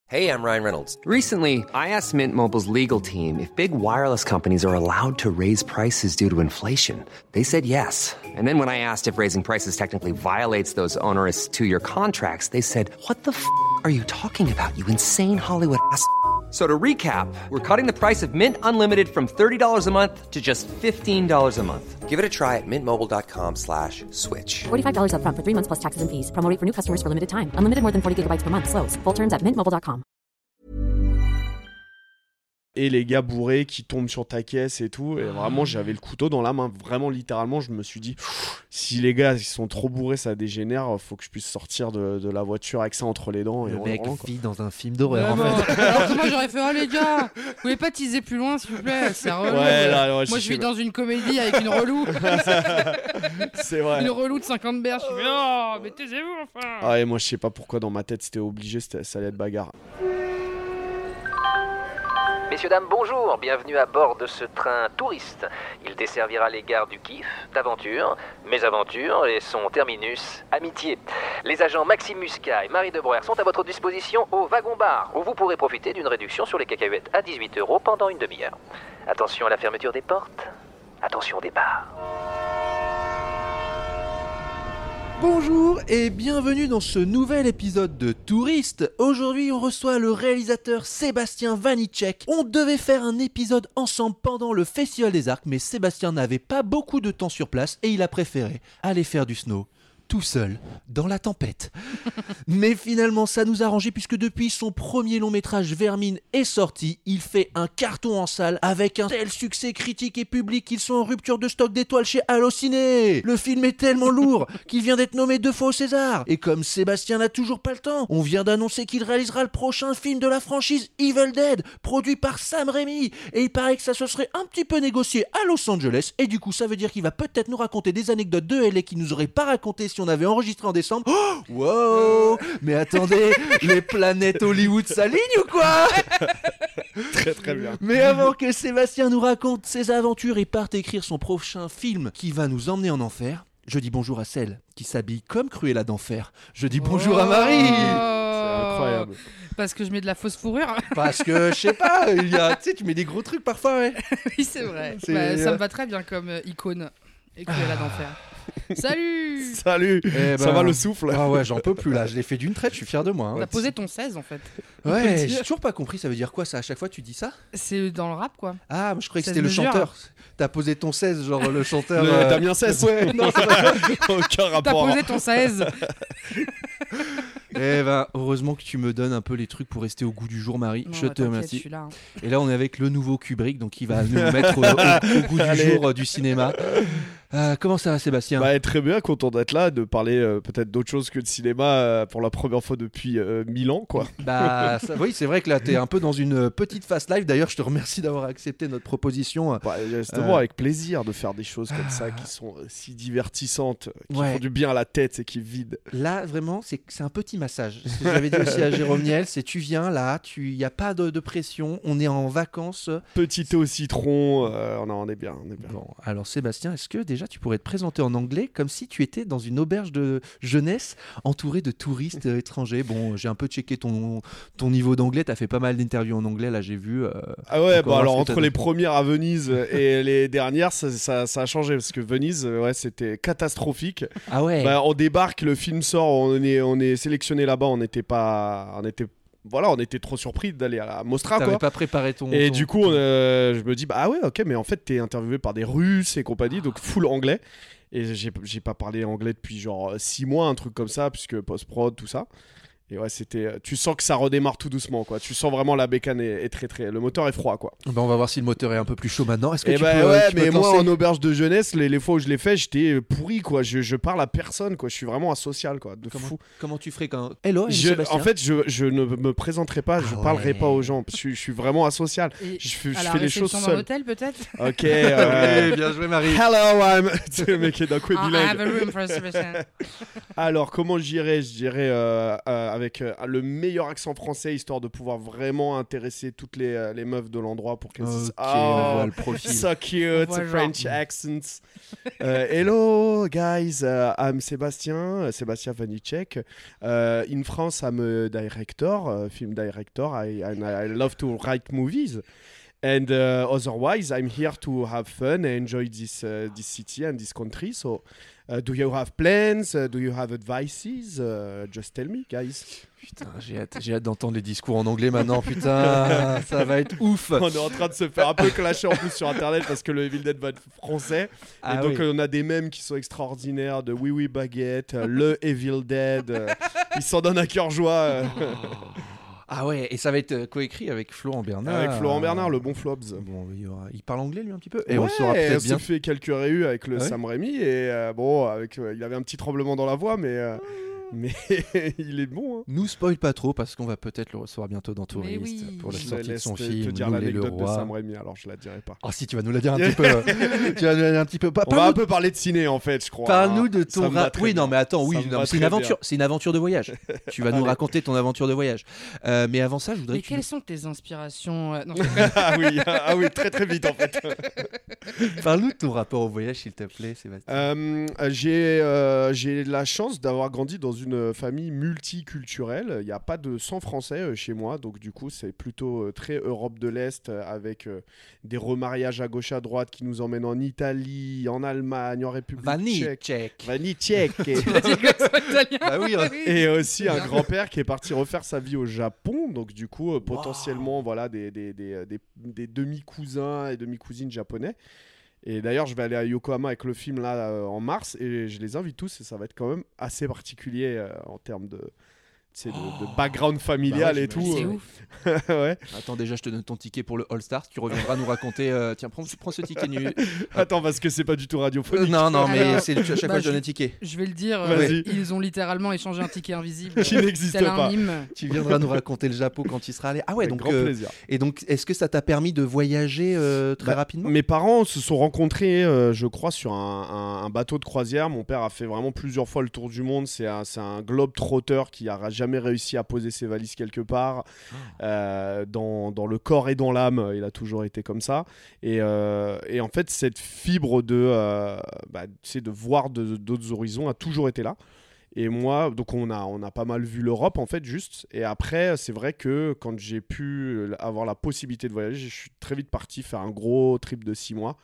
Hey, I'm Ryan Reynolds. Recently, I asked Mint Mobile's legal team if big wireless companies are allowed to raise prices due to inflation. They said yes. And then when I asked if raising prices technically violates those onerous two-year contracts, they said, "What the f*** are you talking about, you insane Hollywood ass?" So to recap, we're cutting the price of Mint Unlimited from $30 a month to just $15 a month. Give it a try at mintmobile.com/switch. $45 up front for 3 months plus taxes and fees. Promo rate for new customers for limited time. Unlimited more than 40 gigabytes per month. Slows full terms at mintmobile.com. Et les gars bourrés qui tombent sur ta caisse et tout. Et vraiment, j'avais le couteau dans la main. Vraiment, littéralement, je me suis dit, si les gars ils sont trop bourrés, ça dégénère, faut que je puisse sortir de la voiture avec ça entre les dents. Le et mec vraiment, vit dans un film d'horreur, en Vraiment. fait. Alors que moi j'aurais fait, oh les gars, vous pouvez pas teaser plus loin s'il vous plaît, c'est relou. Moi je vis dans une comédie avec une relou. C'est vrai. Une relou de 50 berges. Je fais, oh mais taisez-vous enfin. Ah, et moi, je sais pas pourquoi dans ma tête c'était obligé, ça allait être bagarre. Messieurs, dames, bonjour, bienvenue à bord de ce train touriste. Il desservira les gares du Kiff, d'Aventure, Mésaventures et son terminus, Amitié. Les agents Maxime Muscat et Marie Debreuer sont à votre disposition au wagon-bar, où vous pourrez profiter d'une réduction sur les cacahuètes à 18 € pendant une demi-heure. Attention à la fermeture des portes, attention au départ. Bonjour et bienvenue dans ce nouvel épisode de Touriste. Aujourd'hui, on reçoit le réalisateur Sébastien Vanitschek. On devait faire un épisode ensemble pendant le Festival des Arcs, mais Sébastien n'avait pas beaucoup de temps sur place et il a préféré aller faire du snow tout seul, dans la tempête. Mais finalement, ça nous a arrangé puisque depuis son premier long métrage Vermine est sorti, il fait un carton en salle avec un tel succès critique et public qu'ils sont en rupture de stock d'étoiles chez Allociné. Le film est tellement lourd qu'il vient d'être nommé 2 fois au César. Et comme Sébastien n'a toujours pas le temps, on vient d'annoncer qu'il réalisera le prochain film de la franchise Evil Dead, produit par Sam Raimi. Et il paraît que ça se serait un petit peu négocié à Los Angeles. Et du coup, ça veut dire qu'il va peut-être nous raconter des anecdotes de LA qu'il nous aurait pas raconté si on avait enregistré en décembre. Oh, wow. Mais attendez, les planètes Hollywood s'alignent ou quoi? Très très bien. Mais avant que Sébastien nous raconte ses aventures et parte écrire son prochain film qui va nous emmener en enfer, je dis bonjour à celle qui s'habille comme Cruella d'enfer. Je dis bonjour à Marie. C'est incroyable. Parce que je mets de la fausse fourrure. Parce que, je sais pas, tu sais, tu mets des gros trucs parfois, ouais. Oui, c'est vrai. Bah, ça me va très bien comme icône. Et Cruella d'enfer. Salut. Salut. Ça va le souffle? Ah ouais, j'en peux plus là, je l'ai fait d'une traite, je suis fier de moi. T'as posé ton 16 en fait. Ouais, j'ai toujours pas compris, ça veut dire quoi ça? À chaque fois tu dis ça? C'est dans le rap quoi. Ah, je croyais que c'était 16 le mesures. chanteur. T'as posé ton 16, genre le chanteur. Damien 16. Ouais, non, c'est pas ça. Aucun T'as rapport. posé ton 16. Eh ben, heureusement que tu me donnes un peu les trucs pour rester au goût du jour, Marie. Non, Je te t'inquiète, remercie. je suis là, hein. Et là, on est avec le nouveau Kubrick, donc il va nous mettre au goût du jour du cinéma. Comment ça va, Sébastien? Bah, très bien, content d'être là, de parler peut-être d'autre chose que de cinéma pour la première fois depuis 1000 ans, quoi. Bah, oui, c'est vrai que là, t'es un peu dans une petite fast life. D'ailleurs, je te remercie d'avoir accepté notre proposition. Bah, justement, avec plaisir de faire des choses comme ça qui sont si divertissantes, qui Ouais. font du bien à la tête et qui vident. Là, vraiment, c'est un petit massage. Ce que j'avais dit aussi à Jérôme Niel, c'est tu viens là, il n'y a pas de pression, on est en vacances. Petit thé au citron, on est bien, on est bien. Bon, alors Sébastien, est-ce que déjà tu pourrais te présenter en anglais comme si tu étais dans une auberge de jeunesse entouré de touristes étrangers? Bon, j'ai un peu checké ton niveau d'anglais, t'as fait pas mal d'interviews en anglais, là j'ai vu. Ah ouais, encore alors ce que entre t'as les fait. premières à Venise et les dernières, ça a changé parce que Venise, ouais, c'était catastrophique. Ah ouais. Bah, on débarque, le film sort, on est sélectionné là-bas, on était trop surpris d'aller à Mostra, T'avais quoi. pas préparé ton. Et du coup, je me dis, bah ah ouais, ok, mais en fait, t'es interviewé par des Russes et compagnie, donc full anglais. Et j'ai pas parlé anglais depuis genre 6 mois, un truc comme ça, puisque post-prod, tout ça. Et ouais, tu sens que ça redémarre tout doucement, quoi. Tu sens vraiment la bécane est très, le moteur est froid, quoi. Bah, on va voir si le moteur est un peu plus chaud maintenant. Est-ce que Et tu bah peux, ouais, tu peux mais te moi lancer en auberge de jeunesse, les fois où je l'ai fait, j'étais pourri, quoi. Je parle à personne, quoi. Je suis vraiment asocial, quoi. De fou. Comment tu ferais quand. Hello, Sébastien. En fait, je ne me présenterai pas, je parlerai pas aux gens. Je suis vraiment asocial. Et Je à la fais les choses réception dans seul. l'hôtel peut-être. Ok. Oui, bien joué, Marie. Hello, I'm. Tu sais, le mec est d'un coup I bilingue. have a room for a Sebastian. Alors, comment j'irais? Je dirais avec le meilleur accent français, histoire de pouvoir vraiment intéresser toutes les meufs de l'endroit pour qu'elles disent on voit le profil. So cute, French accents. Hello guys, I'm Sebastian Vanicek. In France, I'm a director, film director. I love to write movies. And otherwise, I'm here to have fun and enjoy this city and this country. So, do you have plans? Do you have advices? Just tell me, guys. Putain, j'ai hâte d'entendre les discours en anglais maintenant. Putain, ça va être ouf. On est en train de se faire un peu clasher en plus sur Internet parce que le Evil Dead va être français. Et donc, on a des mèmes qui sont extraordinaires de Oui Oui Baguette, le Evil Dead. Ils s'en donnent à cœur joie. Ah ouais, et ça va être coécrit avec Florent Bernard. Avec Florent Bernard, le bon Flobs. Bon, il parle anglais lui un petit peu. Et on le saura peut-être bien. On s'est fait quelques réus avec le Sam Raimi et bon, il avait un petit tremblement dans la voix, mais il est bon. Hein. Nous spoil pas trop parce qu'on va peut-être le recevoir bientôt dans Touriste pour la sortie de son film. Je te dire l'anecdote de Sam Raimi, alors je la dirai pas. Ah si, tu vas nous la dire un petit peu. Tu vas nous la dire un petit peu. On va un peu parler de ciné en fait, je crois. Parle-nous de ton Oui, non mais attends, c'est une aventure, c'est une aventure de voyage. Tu vas nous raconter ton aventure de voyage. Mais avant ça, je voudrais. Mais quelles sont tes inspirations Ah oui, très très vite en fait. Parle-nous de ton rapport au voyage, s'il te plaît, Sébastien. J'ai la chance d'avoir grandi dans une famille multiculturelle. Il n'y a pas de sang français chez moi, donc du coup c'est plutôt très Europe de l'Est avec des remariages à gauche à droite qui nous emmènent en Italie, en Allemagne, en République tchèque. Vanicek. Bah oui, et aussi un grand-père qui est parti refaire sa vie au Japon, donc du coup potentiellement voilà des demi-cousins et demi-cousines japonais. Et d'ailleurs, je vais aller à Yokohama avec le film là en mars et je les invite tous et ça va être quand même assez particulier en termes de background familial et tout. C'est ouf. Ouais. Attends, déjà, je te donne ton ticket pour le All-Star. Tu reviendras nous raconter. Tiens, prends ce ticket nu. Attends, parce que c'est pas du tout radiophonique. Non, mais à chaque fois, je donne un ticket. Je vais le dire. Ils ont littéralement échangé un ticket invisible. Qui n'existe pas. Tu viendras nous raconter le Japon quand tu seras allé. Ah ouais, avec donc grand plaisir. Et donc, est-ce que ça t'a permis de voyager très rapidement ? Mes parents se sont rencontrés, je crois, sur un bateau de croisière. Mon père a fait vraiment plusieurs fois le tour du monde. C'est un globe-trotter qui n'a jamais réussi à poser ses valises quelque part. Dans le corps et dans l'âme, il a toujours été comme ça. Et en fait, cette fibre de voir d'autres horizons a toujours été là. Et moi, donc on a pas mal vu l'Europe en fait juste. Et après, c'est vrai que quand j'ai pu avoir la possibilité de voyager, je suis très vite parti faire un gros trip de 6 mois.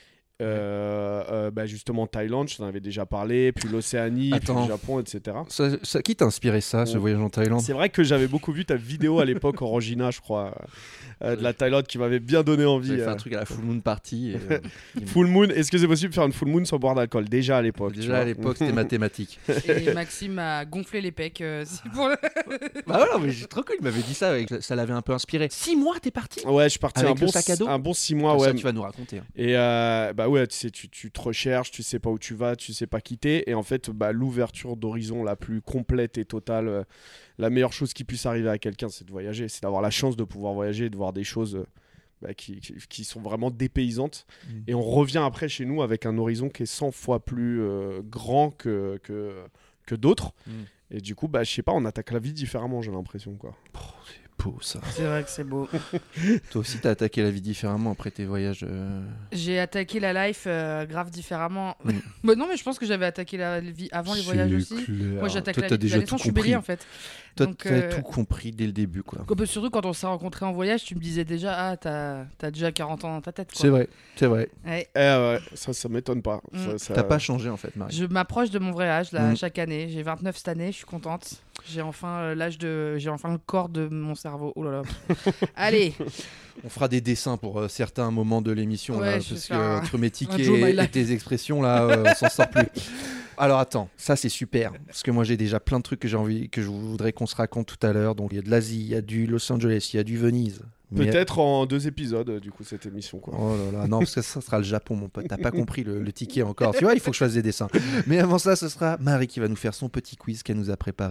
Justement Thaïlande, je t'en avais déjà parlé, puis l'Océanie, puis le Japon, etc. Ça, qui t'a inspiré ça, ce voyage en Thaïlande ? C'est vrai que j'avais beaucoup vu ta vidéo à l'époque, Orangina, je crois, de la Thaïlande, qui m'avait bien donné envie. J'avais fait un truc à la Full Moon Party. Full Moon, est-ce que c'est possible de faire une Full Moon sans boire d'alcool ? Déjà à l'époque. Déjà à l'époque, c'était mathématique. Et Maxime a gonflé les pecs. Pour bah voilà, mais j'ai trop cool, il m'avait dit ça, ça l'avait un peu inspiré. 6 mois, t'es parti ? Ouais, je suis parti avec un bon 6 mois. Comme ouais. Ça, tu vas nous raconter. Et ouais, tu te recherches, tu sais pas où tu vas, tu sais pas quitter. Et en fait, l'ouverture d'horizon la plus complète et totale, la meilleure chose qui puisse arriver à quelqu'un, c'est de voyager. C'est d'avoir la chance de pouvoir voyager et de voir des choses qui sont vraiment dépaysantes. Et on revient après chez nous avec un horizon qui est 100 fois plus grand que d'autres. Et du coup, je sais pas, on attaque la vie différemment, j'ai l'impression, quoi. C'est beau, ça. C'est vrai que c'est beau. Toi aussi, t'as attaqué la vie différemment après tes voyages. J'ai attaqué la life grave différemment. Non, mais je pense que j'avais attaqué la vie avant les voyages aussi. Clair. Moi, j'attaque la vie déjà de la naissance, je suis bélier en fait. Toi, t'as tout compris dès le début, quoi. Surtout quand on s'est rencontrés en voyage, tu me disais déjà, t'as déjà 40 ans dans ta tête, quoi. C'est vrai. Ouais. Ça m'étonne pas. T'as pas changé en fait, Marie. Je m'approche de mon vrai âge là, chaque année. J'ai 29 cette année, je suis contente. J'ai enfin j'ai enfin le corps de mon cerveau. Oh là là. Allez. On fera des dessins pour certains moments de l'émission, ouais, là, parce que entre mes tickets et tes expressions là, on s'en sort plus. Alors attends, ça c'est super, parce que moi j'ai déjà plein de trucs que je voudrais qu'on se raconte tout à l'heure. Donc il y a de l'Asie, il y a du Los Angeles, il y a du Venise. Peut-être en 2 épisodes, du coup, cette émission, quoi. Oh là là, non, parce que ça sera le Japon, mon pote. T'as pas compris le ticket encore. Tu vois, il faut que je fasse des dessins. Mais avant ça, ce sera Marie qui va nous faire son petit quiz qu'elle nous a préparé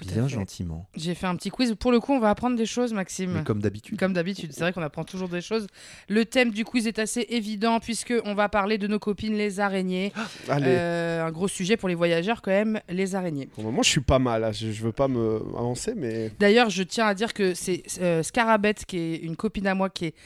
Tout à Bien fait. gentiment. J'ai fait un petit quiz. Pour le coup, on va apprendre des choses, Maxime. Mais comme d'habitude. Comme d'habitude, c'est vrai qu'on apprend toujours des choses. Le thème du quiz est assez évident puisque on va parler de nos copines les araignées. Allez. Un gros sujet pour les voyageurs quand même, les araignées. Pour le moment, je suis pas mal. Là. Je veux pas me avancer, mais. D'ailleurs, je tiens à dire que c'est Scarabet, qui est une copine à moi qui est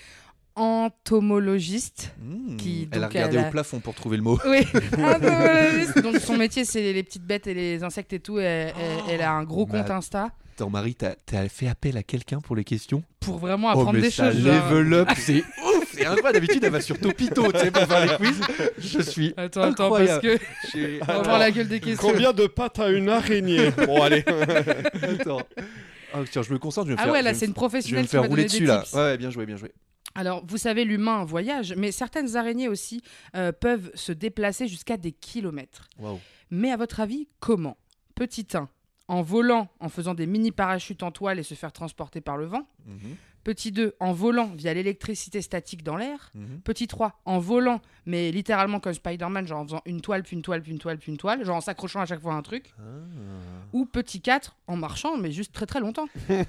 entomologiste. Qui, Elle a donc, regardé elle a- au plafond pour trouver le mot. Oui, entomologiste. Donc son métier, c'est les petites bêtes et les insectes et tout. Elle a un gros compte Insta Attends, Marie, t'as fait appel à quelqu'un pour les questions? pour vraiment apprendre des ça choses. genre- level up, c'est ouf, c'est incroyable. D'habitude, elle va sur Topito, tu sais, pour faire les quiz. Je suis Attends, parce incroyable. que J'ai- on va voir la gueule des questions. Combien de pattes a une araignée? Bon, allez. Attends. Ah, tiens, je me concentre, je vais me Ah faire, ouais, je là, vais me- c'est une je vais professionnelle me qui faire m'a rouler donné des dessus, là. tips. Ouais, bien joué, bien joué. Alors, vous savez, l'humain voyage, mais certaines araignées aussi peuvent se déplacer jusqu'à des kilomètres. Waouh. Mais à votre avis, comment? Petit 1, en volant, en faisant des mini parachutes en toile et se faire transporter par le vent. Petit 2, en volant via l'électricité statique dans l'air. Petit 3, en volant, mais littéralement comme Spider-Man, genre en faisant une toile, puis une toile, puis une toile, puis une toile, genre en s'accrochant à chaque fois à un truc. Ou petit 4, en marchant, mais juste très très longtemps.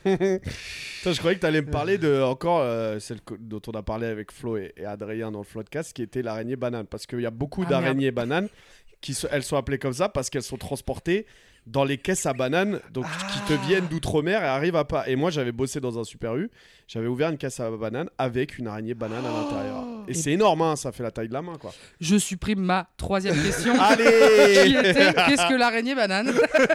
Putain, je croyais que t'allais me parler de encore celle dont on a parlé avec Flo et Adrien dans le Floodcast, qui était l'araignée banane. Parce qu'il y a beaucoup Ah, d'araignées bananes elles sont appelées comme ça parce qu'elles sont transportées dans les caisses à bananes, donc qui te viennent d'outre-mer et arrivent à pas. Et moi, j'avais bossé dans un Super U, j'avais ouvert une caisse à bananes avec une araignée banane à l'intérieur. Et c'est énorme, hein, ça fait la taille de la main, quoi. Je supprime ma troisième question. qui Allez. était, qu'est-ce que l'araignée banane?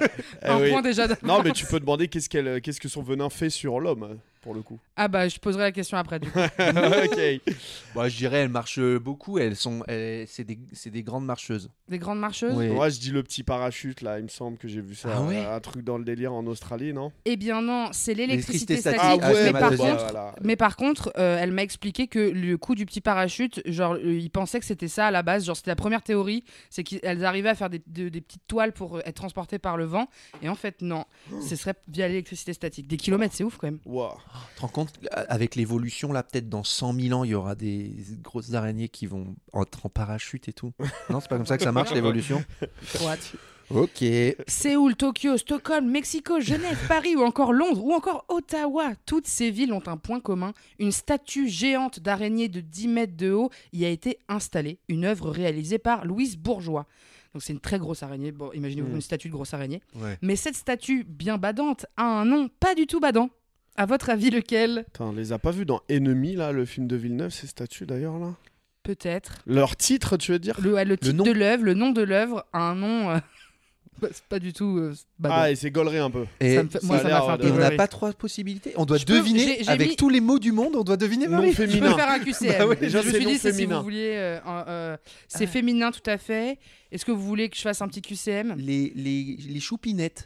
Un oui. point déjà d'avance. Non, mais tu peux demander qu'est-ce que son venin fait sur l'homme, pour le coup. Ah bah, je poserai la question après, du coup. Ok. Bon, je dirais, elles marchent beaucoup. C'est des grandes marcheuses. Des grandes marcheuses? Oui. Moi, je dis le petit parachute, là, il me semble que j'ai vu ça. Ah ouais un truc dans le délire en Australie, non? Eh bien non, c'est l'électricité L'électricité statique. statique. mais, ma par deuxième. contre, Voilà. mais par contre, elle m'a expliqué que le coup du petit parachute, genre, il pensait que c'était ça à la base. Genre, c'était la première théorie, c'est qu'elles arrivaient à faire des petites toiles pour être transportées par le vent. Et en fait, non, ce serait via l'électricité statique. Des kilomètres, c'est ouf quand même. Wow. Tu te rends compte, avec l'évolution, là, peut-être dans 100 000 ans, il y aura des grosses araignées qui vont être en parachute et tout. Non, c'est pas comme ça que ça marche, l'évolution. Trop hâte. Ok. Séoul, Tokyo, Stockholm, Mexico, Genève, Paris ou encore Londres ou encore Ottawa. Toutes ces villes ont un point commun. Une statue géante d'araignée de 10 mètres de haut y a été installée. Une œuvre réalisée par Louise Bourgeois. Donc c'est une très grosse araignée. Bon, imaginez-vous une statue de grosse araignée. Ouais. Mais cette statue bien badante a un nom pas du tout badant. À votre avis, lequel? Attends, on les a pas vus dans Ennemi, là, le film de Villeneuve, ces statues, d'ailleurs, là? Peut-être. Leur titre, tu veux dire? Le titre nom de l'œuvre, le nom de l'œuvre a un nom... c'est pas du tout badant. Ah, et c'est gaulerie un peu. Et, Ça me fait- moi, ça ça a m'a l'air fait un de- peu et on n'a rêver. pas trois possibilités. On doit Je peux- deviner, j'ai avec mis- tous les mots du monde, on doit deviner, Non Marie. Je féminin. peux faire un QCM. Bah ouais, déjà, je me c'est suis non dit, c'est si féminin. vous vouliez. C'est féminin tout à fait. Est-ce que vous voulez que je fasse un petit QCM? Les choupinettes.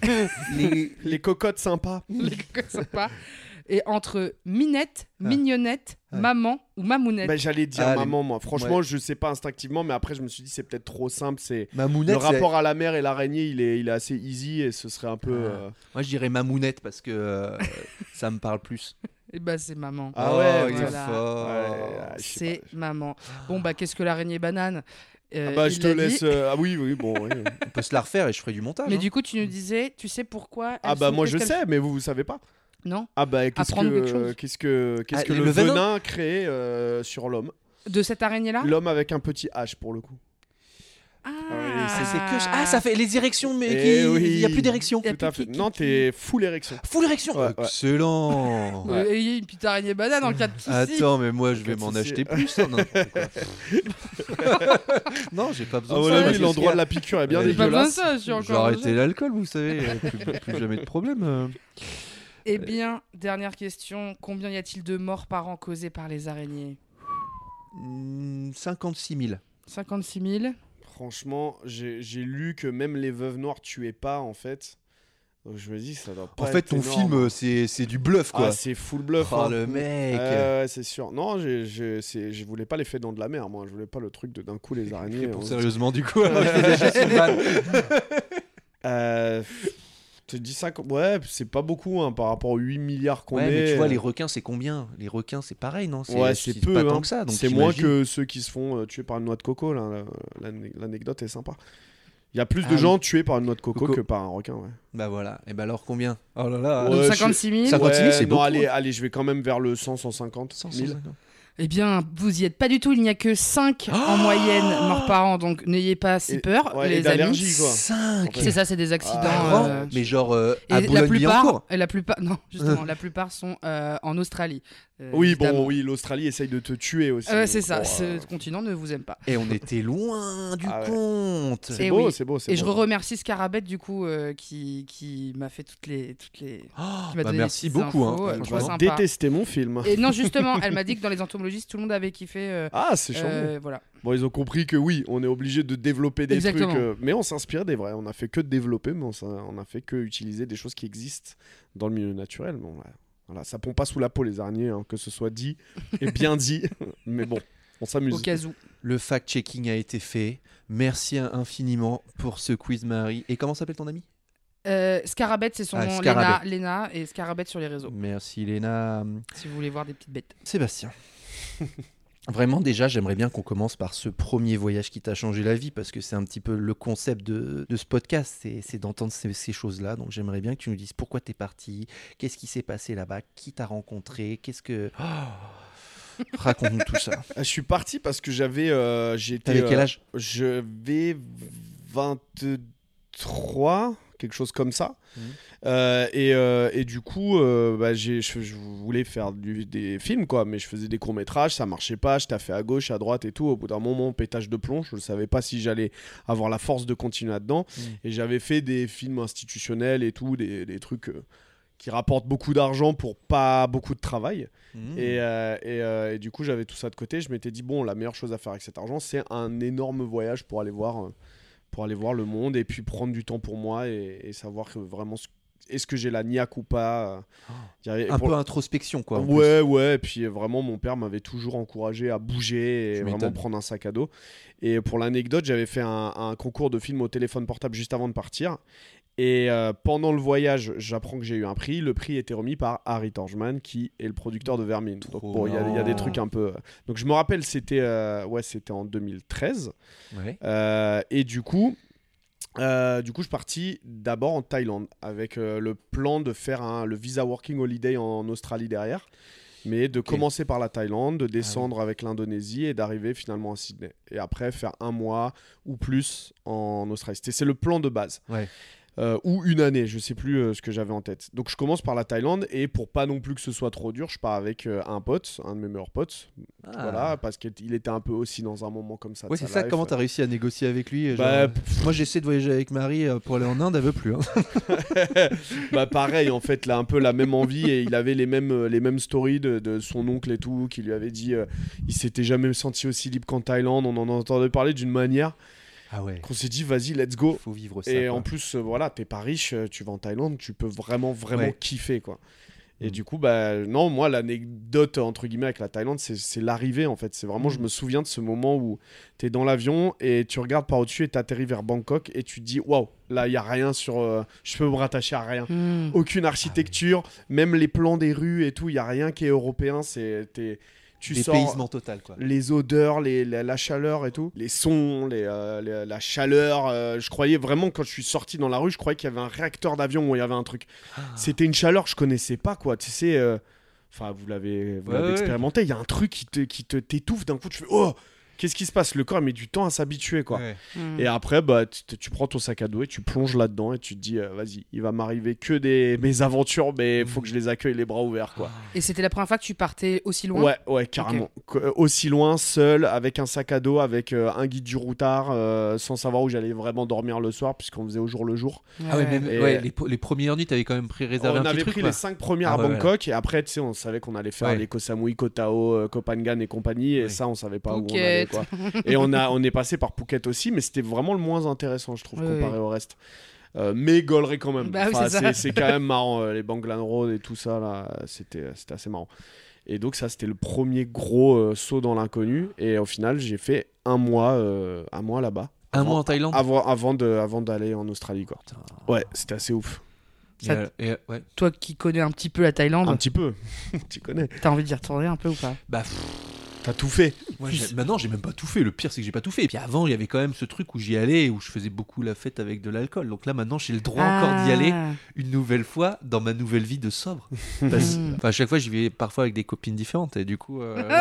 les... Les cocottes sympas. Les cocottes sympas. Et entre minette, Ah. mignonnette, Ouais. maman ou mamounette. Ben, j'allais dire Ah, maman, moi. Franchement, ouais. je sais pas instinctivement, mais après, je me suis dit, c'est peut-être trop simple. C'est Mamounette, le rapport à la mer et l'araignée, il est assez easy et ce serait un peu. Moi, je dirais mamounette parce que ça me parle plus. Et bah, c'est maman. Ah ouais, il est voilà. fort. Ouais, je sais C'est maman. Bon, bah, qu'est-ce que l'araignée banane? pas. Ah bah, je Il te l'a laisse. dit. Ah oui, oui, bon. Oui. On peut se la refaire et je ferai du montage. Mais hein. du coup, tu nous disais, tu sais pourquoi Ah elles bah, sont- moi, je qu'est-ce qu'elles- sais, mais vous savez pas. Non. Ah bah, Apprendre quelque chose. qu'est-ce que Ah, le le venin venin crée sur l'homme? De cette araignée-là? L'homme avec un petit H pour le coup. Ah, C'est que ça fait les érections, mais Eh oui. il y a plus d'érection. Y a Tout à plus fait. qui- Non, t'es full érection. Full érection. Ouais, ouais. Excellent. Ayez une petite araignée banane en cas de souci. Attends, mais moi je vais Pas de m'en souci. acheter plus. hein, non, non, j'ai pas besoin Ah de voilà, ça. oui, l'endroit de la piqûre est bien Ouais, J'ai pas besoin de dégueulasse. ça, je suis J'ai encore. arrêté l'alcool, vous savez. Plus jamais de problème. Eh bien, dernière question. Combien y a-t-il de morts par an causées par les araignées? 56 000. 56 000. Franchement, j'ai lu que même les veuves noires tuaient pas en fait. Donc je me dis ça doit pas En fait, être ton énorme. film, c'est du bluff, quoi. Ah, c'est full bluff. Oh, hein. le mec. Ouais, c'est sûr. Non, je voulais pas l'effet dans de la mer, moi. Je voulais pas le truc de d'un coup les araignées. Bon, on- sérieusement, du coup, alors, je les achète sur une vanne. Tu dis ça comme... Ouais, c'est pas beaucoup hein, par rapport aux 8 milliards qu'on Ouais, est. mais tu vois, les requins, c'est combien? Les requins, c'est pareil, non? Ouais, c'est peu. pas hein. tant que ça. Donc c'est moins t'imagines. que ceux qui se font tuer par une noix de coco. Là. L'anecdote est sympa. Il y a plus de Ah gens tués par une noix de coco Coco. que par un requin. Ouais. Bah voilà. Et bah alors combien? Oh là là. Ouais, Donc 56 000. 50 000, c'est non, beaucoup. allez, je vais quand même vers le 100-150 000. 150. Eh bien, vous y êtes pas du tout. Il n'y a que 5 en moyenne morts par an. Donc, n'ayez pas si Et- peur, ouais, et les amis. d'allergie, quoi. 5. C'est ça, c'est des accidents. Avant, mais genre à et la Boulogne-Billancourt. plupart, non, justement, la plupart sont en Australie. Oui, évidemment. bon, oui, l'Australie essaye de te tuer aussi. C'est donc, ça. bon, Ce continent ne vous aime pas. Et on était loin du Ah ouais. compte. C'est Et beau, oui. c'est beau, c'est Et beau. je remercie Scarabet du coup qui m'a fait toutes les Oh, qui m'a bah donné merci des petites beaucoup. infos, Hein. Je trop vais sympa. détester mon film. Et non, justement, elle m'a dit que dans les entomologistes, tout le monde avait kiffé. Ah, c'est charmant. Voilà. Bon, ils ont compris que oui, on est obligé de développer des Exactement. trucs. Mais on s'inspire des vrais. On a fait que de développer, mais on a fait que utiliser des choses qui existent dans le milieu naturel. Bon, voilà, ça pompe pas sous la peau les araignées, hein, que ce soit dit et bien dit. Mais bon, on s'amuse. Au cas où. Le fact-checking a été fait. Merci infiniment pour ce quiz, Marie. Et comment s'appelle ton ami? Scarabet, c'est son Ah, nom. Scarabet. Léna et Scarabet sur les réseaux. Merci, Léna. Si vous voulez voir des petites bêtes. Sébastien. Vraiment, déjà, j'aimerais bien qu'on commence par ce premier voyage qui t'a changé la vie, parce que c'est un petit peu le concept de ce podcast, c'est d'entendre ces choses-là. Donc, j'aimerais bien que tu nous dises pourquoi t'es parti, qu'est-ce qui s'est passé là-bas, qui t'a rencontré, qu'est-ce que... Raconte-nous tout ça. Je suis parti parce que j'étais. T'avais quel âge? Je vais 23, quelque chose comme ça. Et du coup, je voulais faire des films, quoi, mais je faisais des courts-métrages, ça marchait pas, je taffais à gauche, à droite et tout. Au bout d'un moment, pétage de plomb, je ne savais pas si j'allais avoir la force de continuer là-dedans. Et j'avais fait des films institutionnels et tout, des trucs qui rapportent beaucoup d'argent pour pas beaucoup de travail. Et du coup, j'avais tout ça de côté. Je m'étais dit, bon, la meilleure chose à faire avec cet argent, c'est un énorme voyage pour aller voir le monde et puis prendre du temps pour moi et savoir que vraiment est-ce que j'ai la niaque ou pas. Un peu introspection, quoi. en Ouais, et puis vraiment mon père m'avait toujours encouragé à bouger et Tu vraiment m'étonnes. prendre un sac à dos. Et pour l'anecdote, j'avais fait un concours de film au téléphone portable juste avant de partir. Et pendant le voyage, j'apprends que j'ai eu un prix. Le prix était remis par Harry Torgman, qui est le producteur de Vermine. Donc bon, il y a des trucs un peu... Donc je me rappelle, c'était en 2013. Ouais. Et du coup, je suis parti d'abord en Thaïlande avec le plan de faire le visa working holiday en Australie derrière. Mais de commencer par la Thaïlande, de descendre avec l'Indonésie et d'arriver finalement à Sydney. Et après, faire 1 mois ou plus en Australie. C'est le plan de base. Ouais. Ou une année, je sais plus ce que j'avais en tête. Donc je commence par la Thaïlande et pour pas non plus que ce soit trop dur, je pars avec un pote, un de mes meilleurs potes. Voilà, parce qu'il était un peu aussi dans un moment comme ça. Ouais, c'est ça. Comment t'as réussi à négocier avec lui? Bah, moi, j'essaie de voyager avec Marie pour aller en Inde, elle veut plus. Hein. Bah pareil, en fait, là un peu la même envie et il avait les mêmes stories de son oncle et tout qui lui avait dit il s'était jamais senti aussi libre qu'en Thaïlande. On en entendait parler d'une manière. Ah ouais. Qu'on s'est dit vas-y let's go. Faut vivre ça. Et quoi. en plus voilà, t'es pas riche, tu vas en Thaïlande, tu peux vraiment Ouais. kiffer quoi. Et du coup non, moi l'anecdote entre guillemets avec la Thaïlande c'est l'arrivée en fait. C'est vraiment je me souviens de ce moment où t'es dans l'avion et tu regardes par au-dessus et t'atterris vers Bangkok et tu te dis waouh, là il y a rien sur je peux me rattacher à rien. Aucune architecture, même les plans des rues et tout, il y a rien qui est européen, tu sors Dépaysement total, quoi. les odeurs, la chaleur et tout, les sons, la chaleur. Je croyais vraiment, quand je suis sorti dans la rue, je croyais qu'il y avait un réacteur d'avion où il y avait un truc. C'était une chaleur que je connaissais pas, quoi. Tu sais, enfin, vous l'avez expérimenté. Il y a un truc qui t'étouffe d'un coup. Tu fais oh, qu'est-ce qui se passe? Le corps met du temps à s'habituer, quoi. Ouais. Et après, bah, tu prends ton sac à dos et tu plonges là-dedans et tu te dis, vas-y, il va m'arriver que mes aventures, mais il faut que je les accueille les bras ouverts, quoi. Et c'était la première fois que tu partais aussi loin? Ouais, carrément. Aussi loin, seul, avec un sac à dos, avec un guide du routard, sans savoir où j'allais vraiment dormir le soir, puisqu'on faisait au jour le jour. Ah ouais, même, Et- les premières nuits, t'avais quand même réservé un On petit avait truc, pris quoi. les 5 premières Ah à ouais, Bangkok, et après, tu sais, on savait qu'on allait faire Ouais. les Koh Samui, Koh Tao, Koh Phangan et compagnie, et Ouais. ça, on savait pas où on Phuket. allait, quoi. Et on est passé par Phuket aussi, mais c'était vraiment le moins intéressant, je trouve, Ouais, comparé au reste. Mais gaulerie quand même. Bah oui, Enfin, c'est ça. c'est quand même marrant, les Banglan Road et tout ça, là, c'était assez marrant. Et donc ça, c'était le premier gros saut dans l'inconnu. Et au final, j'ai fait un mois là-bas. Un mois en Thaïlande. Avant d'aller en Australie, quoi. Ouais, c'était assez ouf. Ça- Ouais. Toi qui connais un petit peu la Thaïlande, Un petit peu. Tu connais. t'as envie d'y retourner un peu ou pas? Bah, T'as tout fait. Moi, maintenant, j'ai même pas tout fait. Le pire, c'est que j'ai pas tout fait. Et puis avant, il y avait quand même ce truc où j'y allais, où je faisais beaucoup la fête avec de l'alcool. Donc là, maintenant, j'ai le droit encore d'y aller une nouvelle fois dans ma nouvelle vie de sobre. À chaque fois, j'y vais parfois avec des copines différentes. Et du coup,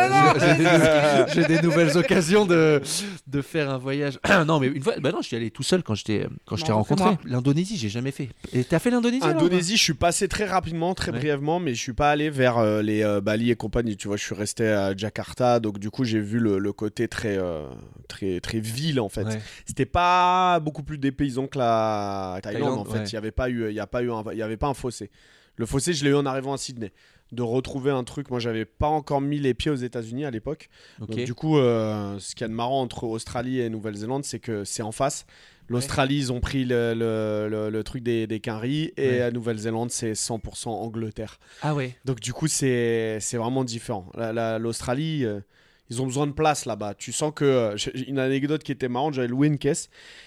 j'ai des nouvelles occasions de faire un voyage. Non, mais une fois, non, je suis allé tout seul quand je t'ai rencontré. L'Indonésie, j'ai jamais fait. Et t'as fait l'Indonésie? Indonésie, je suis passé très rapidement, très brièvement, mais je suis pas allé vers les Bali et compagnie. Tu vois, je suis resté à Jakarta. Donc du coup j'ai vu le côté très ville en fait. C'était pas beaucoup plus dépaysant que la Thaïlande en fait. Il y avait pas un fossé. Le fossé je l'ai eu en arrivant à Sydney. De retrouver un truc, moi j'avais pas encore mis les pieds aux États-Unis à l'époque. Donc du coup ce qu'il y a de marrant entre Australie et Nouvelle-Zélande, c'est que c'est en face. L'Australie, ils ont pris le truc des quinries et la Nouvelle-Zélande, c'est 100% Angleterre. Ah ouais. Donc du coup, c'est vraiment différent. L'Australie, ils ont besoin de place là-bas. Tu sens que... une anecdote qui était marrante, j'avais loué une caisse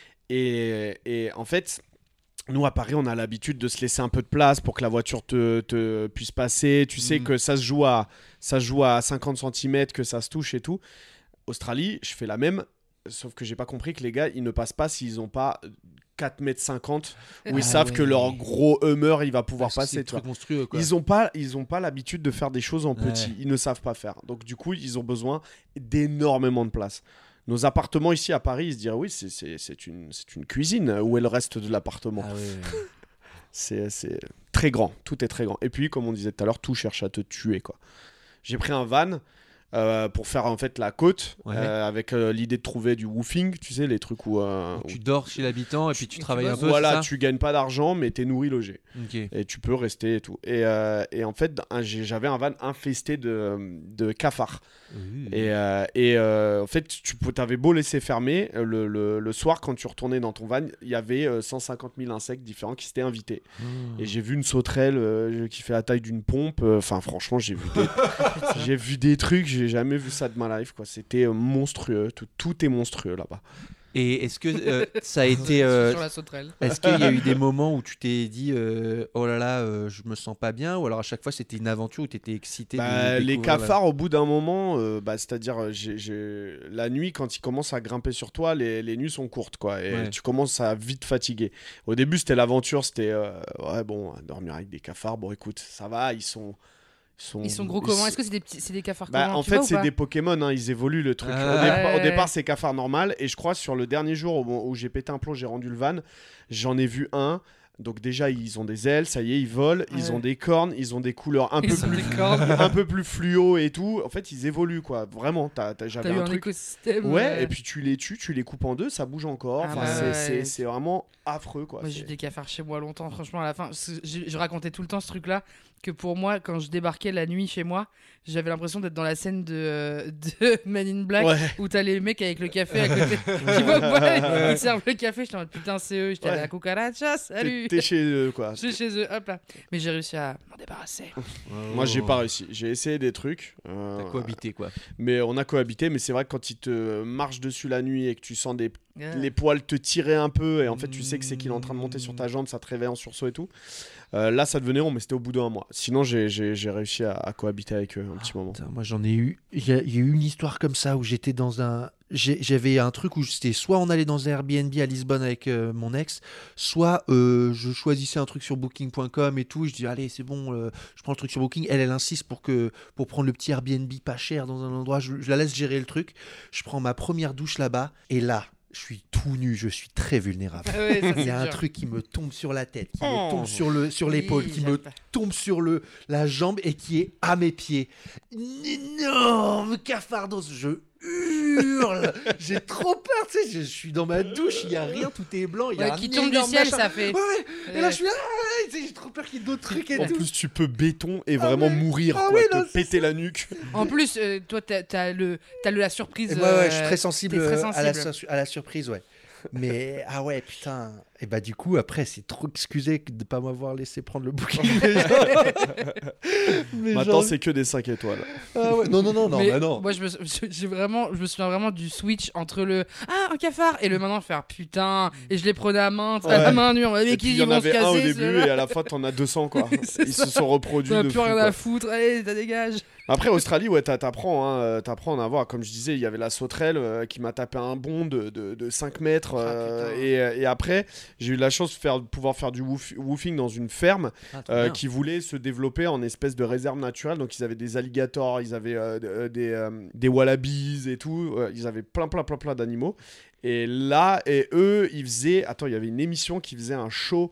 et en fait... Nous, à Paris, on a l'habitude de se laisser un peu de place pour que la voiture te puisse passer. Tu sais que ça se joue à 50 cm, que ça se touche et tout. Australie, je fais la même. Sauf que j'ai pas compris que les gars, ils ne passent pas s'ils ont pas 4,50 m où ils savent que leur gros Hummer, il va pouvoir passer. C'est monstrueux, quoi. Ils ont pas l'habitude de faire des choses en petit. Ils ne savent pas faire. Donc du coup, ils ont besoin d'énormément de place. Nos appartements ici à Paris, ils se diraient oui, c'est une cuisine. Où est le reste de l'appartement? C'est très grand. Tout est très grand. Et puis, comme on disait tout à l'heure, tout cherche à te tuer, quoi. J'ai pris un van. Pour faire en fait la côte avec l'idée de trouver du woofing, tu sais, les trucs où tu dors chez l'habitant et puis tu travailles un peu. Voilà, tu gagnes pas d'argent mais t'es nourri logé et tu peux rester et tout. Et en fait j'avais un van infesté de cafards. Et en fait t'avais beau laisser fermer, le soir quand tu retournais dans ton van, il y avait 150 000 insectes différents qui s'étaient invités. Et j'ai vu une sauterelle qui fait la taille d'une pompe. Enfin franchement j'ai vu des trucs, j'ai jamais vu ça de ma life, quoi. C'était monstrueux, tout est monstrueux là-bas. Et est-ce que ça a été sur la sauterelle. Est-ce qu'il y a eu des moments où tu t'es dit oh là là, je me sens pas bien, ou alors à chaque fois c'était une aventure où tu étais excité de les cafards au bout d'un moment c'est-à-dire la nuit quand ils commencent à grimper sur toi, les nuits sont courtes, quoi, et tu commences à vite fatiguer. Au début c'était l'aventure, c'était dormir avec des cafards, bon écoute, ça va, ils sont gros comment? Est-ce que c'est des cafards comment? En fait, c'est des Pokémon, hein, ils évoluent le truc. Au départ, c'est cafard normal. Et je crois sur le dernier jour où j'ai pété un plomb, j'ai rendu le van, j'en ai vu un. Donc déjà, ils ont des ailes, ça y est, ils volent, ils ont des cornes, ils ont des couleurs un peu plus fluo et tout. En fait, ils évoluent, quoi. Vraiment, j'avais un truc. Écosystème. Ouais, et puis tu les tues, tu les coupes en deux, ça bouge encore. C'est vraiment affreux, quoi. Moi, j'ai eu des cafards chez moi longtemps, franchement, à la fin. Je racontais tout le temps ce truc-là, que pour moi, quand je débarquais la nuit chez moi, j'avais l'impression d'être dans la scène de Men in Black, où t'as les mecs avec le café à côté. Tu vois, ils servent le café, j'étais en mode putain, c'est eux, j'étais à la cucaracha, salut. T'es chez eux, quoi. Je suis chez eux, hop là. Mais j'ai réussi à m'en débarrasser. Moi, j'ai pas réussi. J'ai essayé des trucs. T'as cohabité, quoi. Mais on a cohabité, mais c'est vrai que quand ils te marchent dessus la nuit et que tu sens les poils te tirer un peu, et en fait, tu sais que c'est qu'il est en train de monter sur ta jambe, ça te réveille en sursaut et tout. Là, ça devenait rond, mais c'était au bout d'un mois. Sinon, j'ai réussi à cohabiter avec eux un petit moment. Putain, moi, j'en ai eu. Il y a eu une histoire comme ça où j'étais dans un. J'avais un truc où c'était soit on allait dans un Airbnb à Lisbonne avec mon ex, soit je choisissais un truc sur Booking.com et tout. Et je dis allez, c'est bon, je prends le truc sur Booking. Elle insiste pour prendre le petit Airbnb pas cher dans un endroit. Je la laisse gérer le truc. Je prends ma première douche là-bas et là. Je suis tout nu, je suis très vulnérable. Il y a un truc qui me tombe sur la tête, qui me tombe sur l'épaule, qui me tombe sur la jambe et qui est à mes pieds. Une énorme cafardos, je hurle. J'ai trop peur, tu sais, je suis dans ma douche, il n'y a rien, tout est blanc. Il y a qui tombe du ciel, machin. ça fait. Et là, je suis j'ai trop peur qu'il y ait d'autres trucs et en tout. plus, tu peux béton et vraiment mourir, quoi, te péter la nuque. En plus, toi, t'as la surprise. Ouais, je suis très sensible, à la surprise, ouais. Mais putain, Et bah du coup après c'est trop excusé de pas m'avoir laissé prendre le bouquin. Mais Maintenant, genre- c'est que des 5 étoiles. Ah ouais. Non, Mais bah non. Moi, je me souviens vraiment du switch entre le un cafard et le maintenant faire putain. Et je les prenais à main, à la main nue. Mais Et qui puis, il y ils en vont se avait un au casser début ceux-là et à la fin, t'en as 200, quoi. C'est Ils ça. se sont reproduits T'en as de plus fou, rien quoi. à foutre. Allez, ça dégage. Après, Australie, ouais, t'apprends à en avoir. Comme je disais, il y avait la sauterelle qui m'a tapé un bond de 5 mètres. Et après, j'ai eu la chance de pouvoir faire du woofing dans une ferme qui voulait se développer en espèce de réserve naturelle. Donc, ils avaient des alligators, ils avaient des wallabies et tout. Ils avaient plein d'animaux. Et là, eux, ils faisaient... Attends, il y avait une émission qui faisait un show...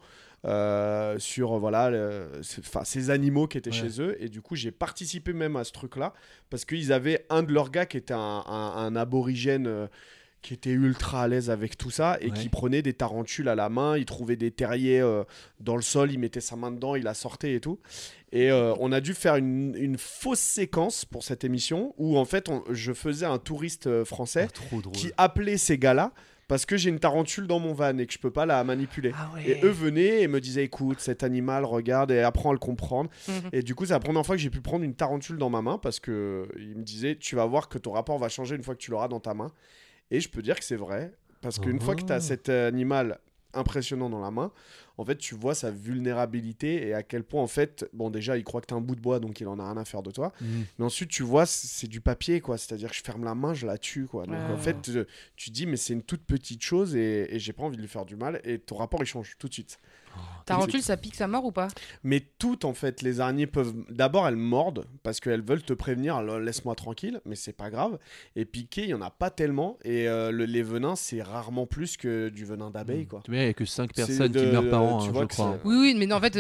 sur ces animaux qui étaient chez eux, et du coup j'ai participé même à ce truc là parce qu'ils avaient un de leurs gars qui était un aborigène qui était ultra à l'aise avec tout ça et qui prenait des tarentules à la main, il trouvait des terriers dans le sol, il mettait sa main dedans, il la sortait et tout, et on a dû faire une fausse séquence pour cette émission où en fait je faisais un touriste français qui appelait ces gars là parce que j'ai une tarentule dans mon van et que je peux pas la manipuler. Et eux venaient et me disaient écoute, cet animal, regarde et apprends à le comprendre. Et du coup, c'est la première fois que j'ai pu prendre une tarentule dans ma main parce que ils me disaient tu vas voir que ton rapport va changer une fois que tu l'auras dans ta main. Et je peux dire que c'est vrai parce qu'une fois que tu as cet animal impressionnant dans la main, en fait, tu vois sa vulnérabilité et à quel point, en fait, bon, déjà, il croit que t'es un bout de bois, donc il en a rien à faire de toi. Mais ensuite, tu vois, c'est du papier, quoi. C'est-à-dire que je ferme la main, je la tue, quoi. Donc, en fait, tu dis, mais c'est une toute petite chose et j'ai pas envie de lui faire du mal. Et ton rapport, il change tout de suite. Tarentule, ça pique sa mort ou pas? Mais toutes, en fait, les araignées peuvent... D'abord, elles mordent parce qu'elles veulent te prévenir, alors, laisse-moi tranquille, mais c'est pas grave. Et piquer, il y en a pas tellement. Et les venins, c'est rarement plus que du venin d'abeille, quoi. Il n'y a que 5 personnes qui meurent par an, tu hein, vois je que crois. Oui, oui, mais non, en fait.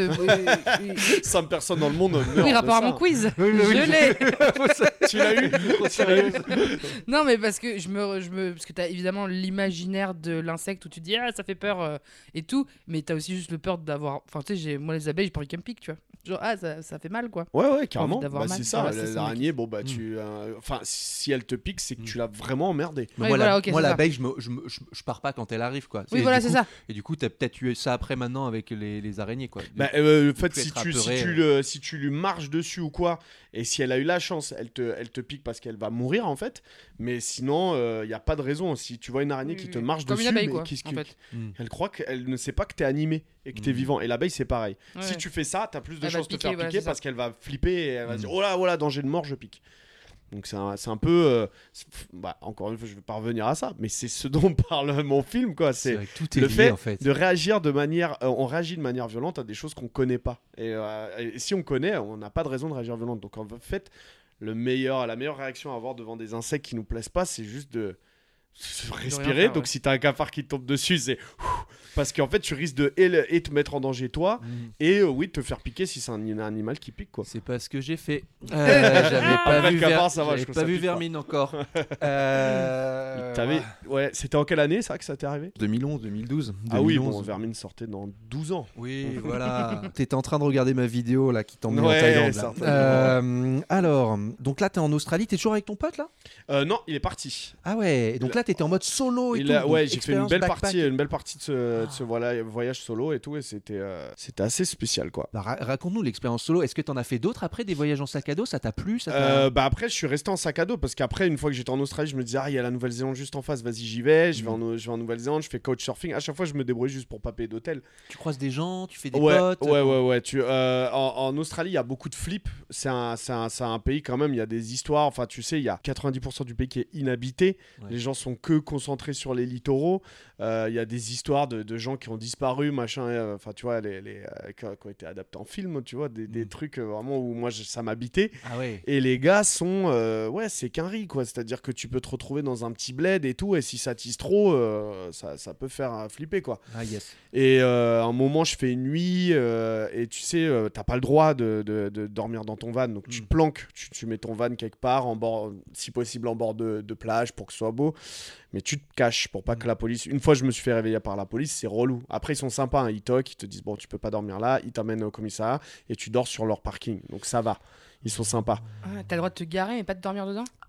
5 personnes dans le monde meurent Oui, de rapport à ça. mon quiz. Je l'ai. Tu l'as eu. Non, mais parce que parce que t'as évidemment l'imaginaire de l'insecte où tu te dis ça fait peur et tout, mais t'as aussi juste le peur d'avoir. Enfin, tu sais, moi les abeilles, j'ai pas envie qu'elles me piquent, tu vois. Genre ça fait mal, quoi. Ouais, carrément. Envie d'avoir Bah, mal. c'est ça. Voilà, c'est ça, L'araignée, bon, bah, enfin, si elle te pique, c'est que tu l'as vraiment emmerdé. Mais Ouais, moi, voilà, ok, moi c'est ça. l'abeille, je pars pas quand elle arrive, quoi. Oui, Et voilà, du c'est coup- ça. Et du coup, t'as peut-être eu ça après maintenant avec les araignées, quoi. Bah, en fait, peux si être tu, apeuré, si tu lui marches dessus ou quoi, et si elle a eu la chance, elle te pique parce qu'elle va mourir, en fait. Mais sinon, il n'y a pas de raison. Si tu vois une araignée qui te marche Comme dessus, une abeille, mais quoi, qu'est-ce en que- fait. elle croit qu'elle ne sait pas que t'es animé et que t'es vivant. Et l'abeille, c'est pareil. Ouais. Si tu fais ça, t'as plus de Elle va chances de te piquer, faire voilà, piquer c'est ça. parce qu'elle va flipper et elle va dire oh là, danger de mort, je pique. Donc c'est un peu... encore une fois, je vais pas revenir à ça, mais c'est ce dont parle mon film, quoi. C'est vrai que tout est le lié, fait en fait. de réagir de manière... on réagit de manière violente à des choses qu'on connaît pas. Et si on connaît, on n'a pas de raison de réagir violente. Donc en fait, la meilleure réaction à avoir devant des insectes qui nous plaisent pas, c'est juste de respirer. faire, Donc ouais. si t'as un cafard qui te tombe dessus, c'est... Parce qu'en fait, tu risques de et te mettre en danger toi, et oui, de te faire piquer si c'est un animal qui pique, quoi. C'est pas ce que j'ai fait. J'avais pas Après vu, le cafard, ça va, je j'avais trouve pas ça vu pique pas. Vermine encore. Ouais, c'était en quelle année ça que ça t'est arrivé 2011, 2012. Ah oui, 2011. bon, Vermine sortait dans 12 ans. Oui, voilà. T'étais en train de regarder ma vidéo là qui t'emmenait Ouais, en Thaïlande. certainement. Alors, donc là t'es en Australie, t'es toujours avec ton pote là? Non, il est parti. Ah ouais, et donc là t'étais en mode solo et tout. donc Ouais, j'ai fait une expérience belle backpack. partie de ce voyage solo et tout, et c'était assez spécial, quoi. Bah, raconte-nous l'expérience solo. Est-ce que t'en as fait d'autres après, des voyages en sac à dos? Ça t'a plu? Ça t'a- Bah après, je suis resté en sac à dos parce qu'après, une fois que j'étais en Australie, je me disais, il y a la Nouvelle-Zélande juste en face, vas-y, j'y vais. Je vais en Nouvelle-Zélande, je fais couchsurfing. À chaque fois, je me débrouille juste pour pas payer d'hôtel. Tu croises des gens, tu fais des Ouais, potes. ouais. En Australie, il y a beaucoup de flips. C'est un pays quand même, il y a des histoires. Enfin, tu sais, il y a 90% du pays qui est inhabité. Ouais. Les gens sont que concentrés sur les littoraux. Il y a des histoires de gens qui ont disparu, machin. Enfin, tu vois, qui ont été adaptés en film, tu vois, des trucs vraiment où moi, ça m'habitait. Ah ouais. Et les gars sont... ouais, c'est qu'un riz, quoi. C'est-à-dire que tu peux te retrouver dans un petit bled et tout, et si ça tisse trop, ça peut faire flipper, quoi. Ah yes. Et à un moment, je fais une nuit, et tu sais, t'as pas le droit de dormir dans ton van, donc tu te planques, tu mets ton van quelque part, en bord, si possible en bord de plage pour que ce soit beau, mais tu te caches pour pas que la police... Une fois, je me suis fait réveiller par la police, c'est relou. Après, ils sont sympas, hein, ils toquent, ils te disent, bon, tu peux pas dormir là, ils t'emmènent au commissariat, et tu dors sur leur parking, donc ça va. Ils sont sympas. T'as le droit de te garer mais pas de dormir dedans?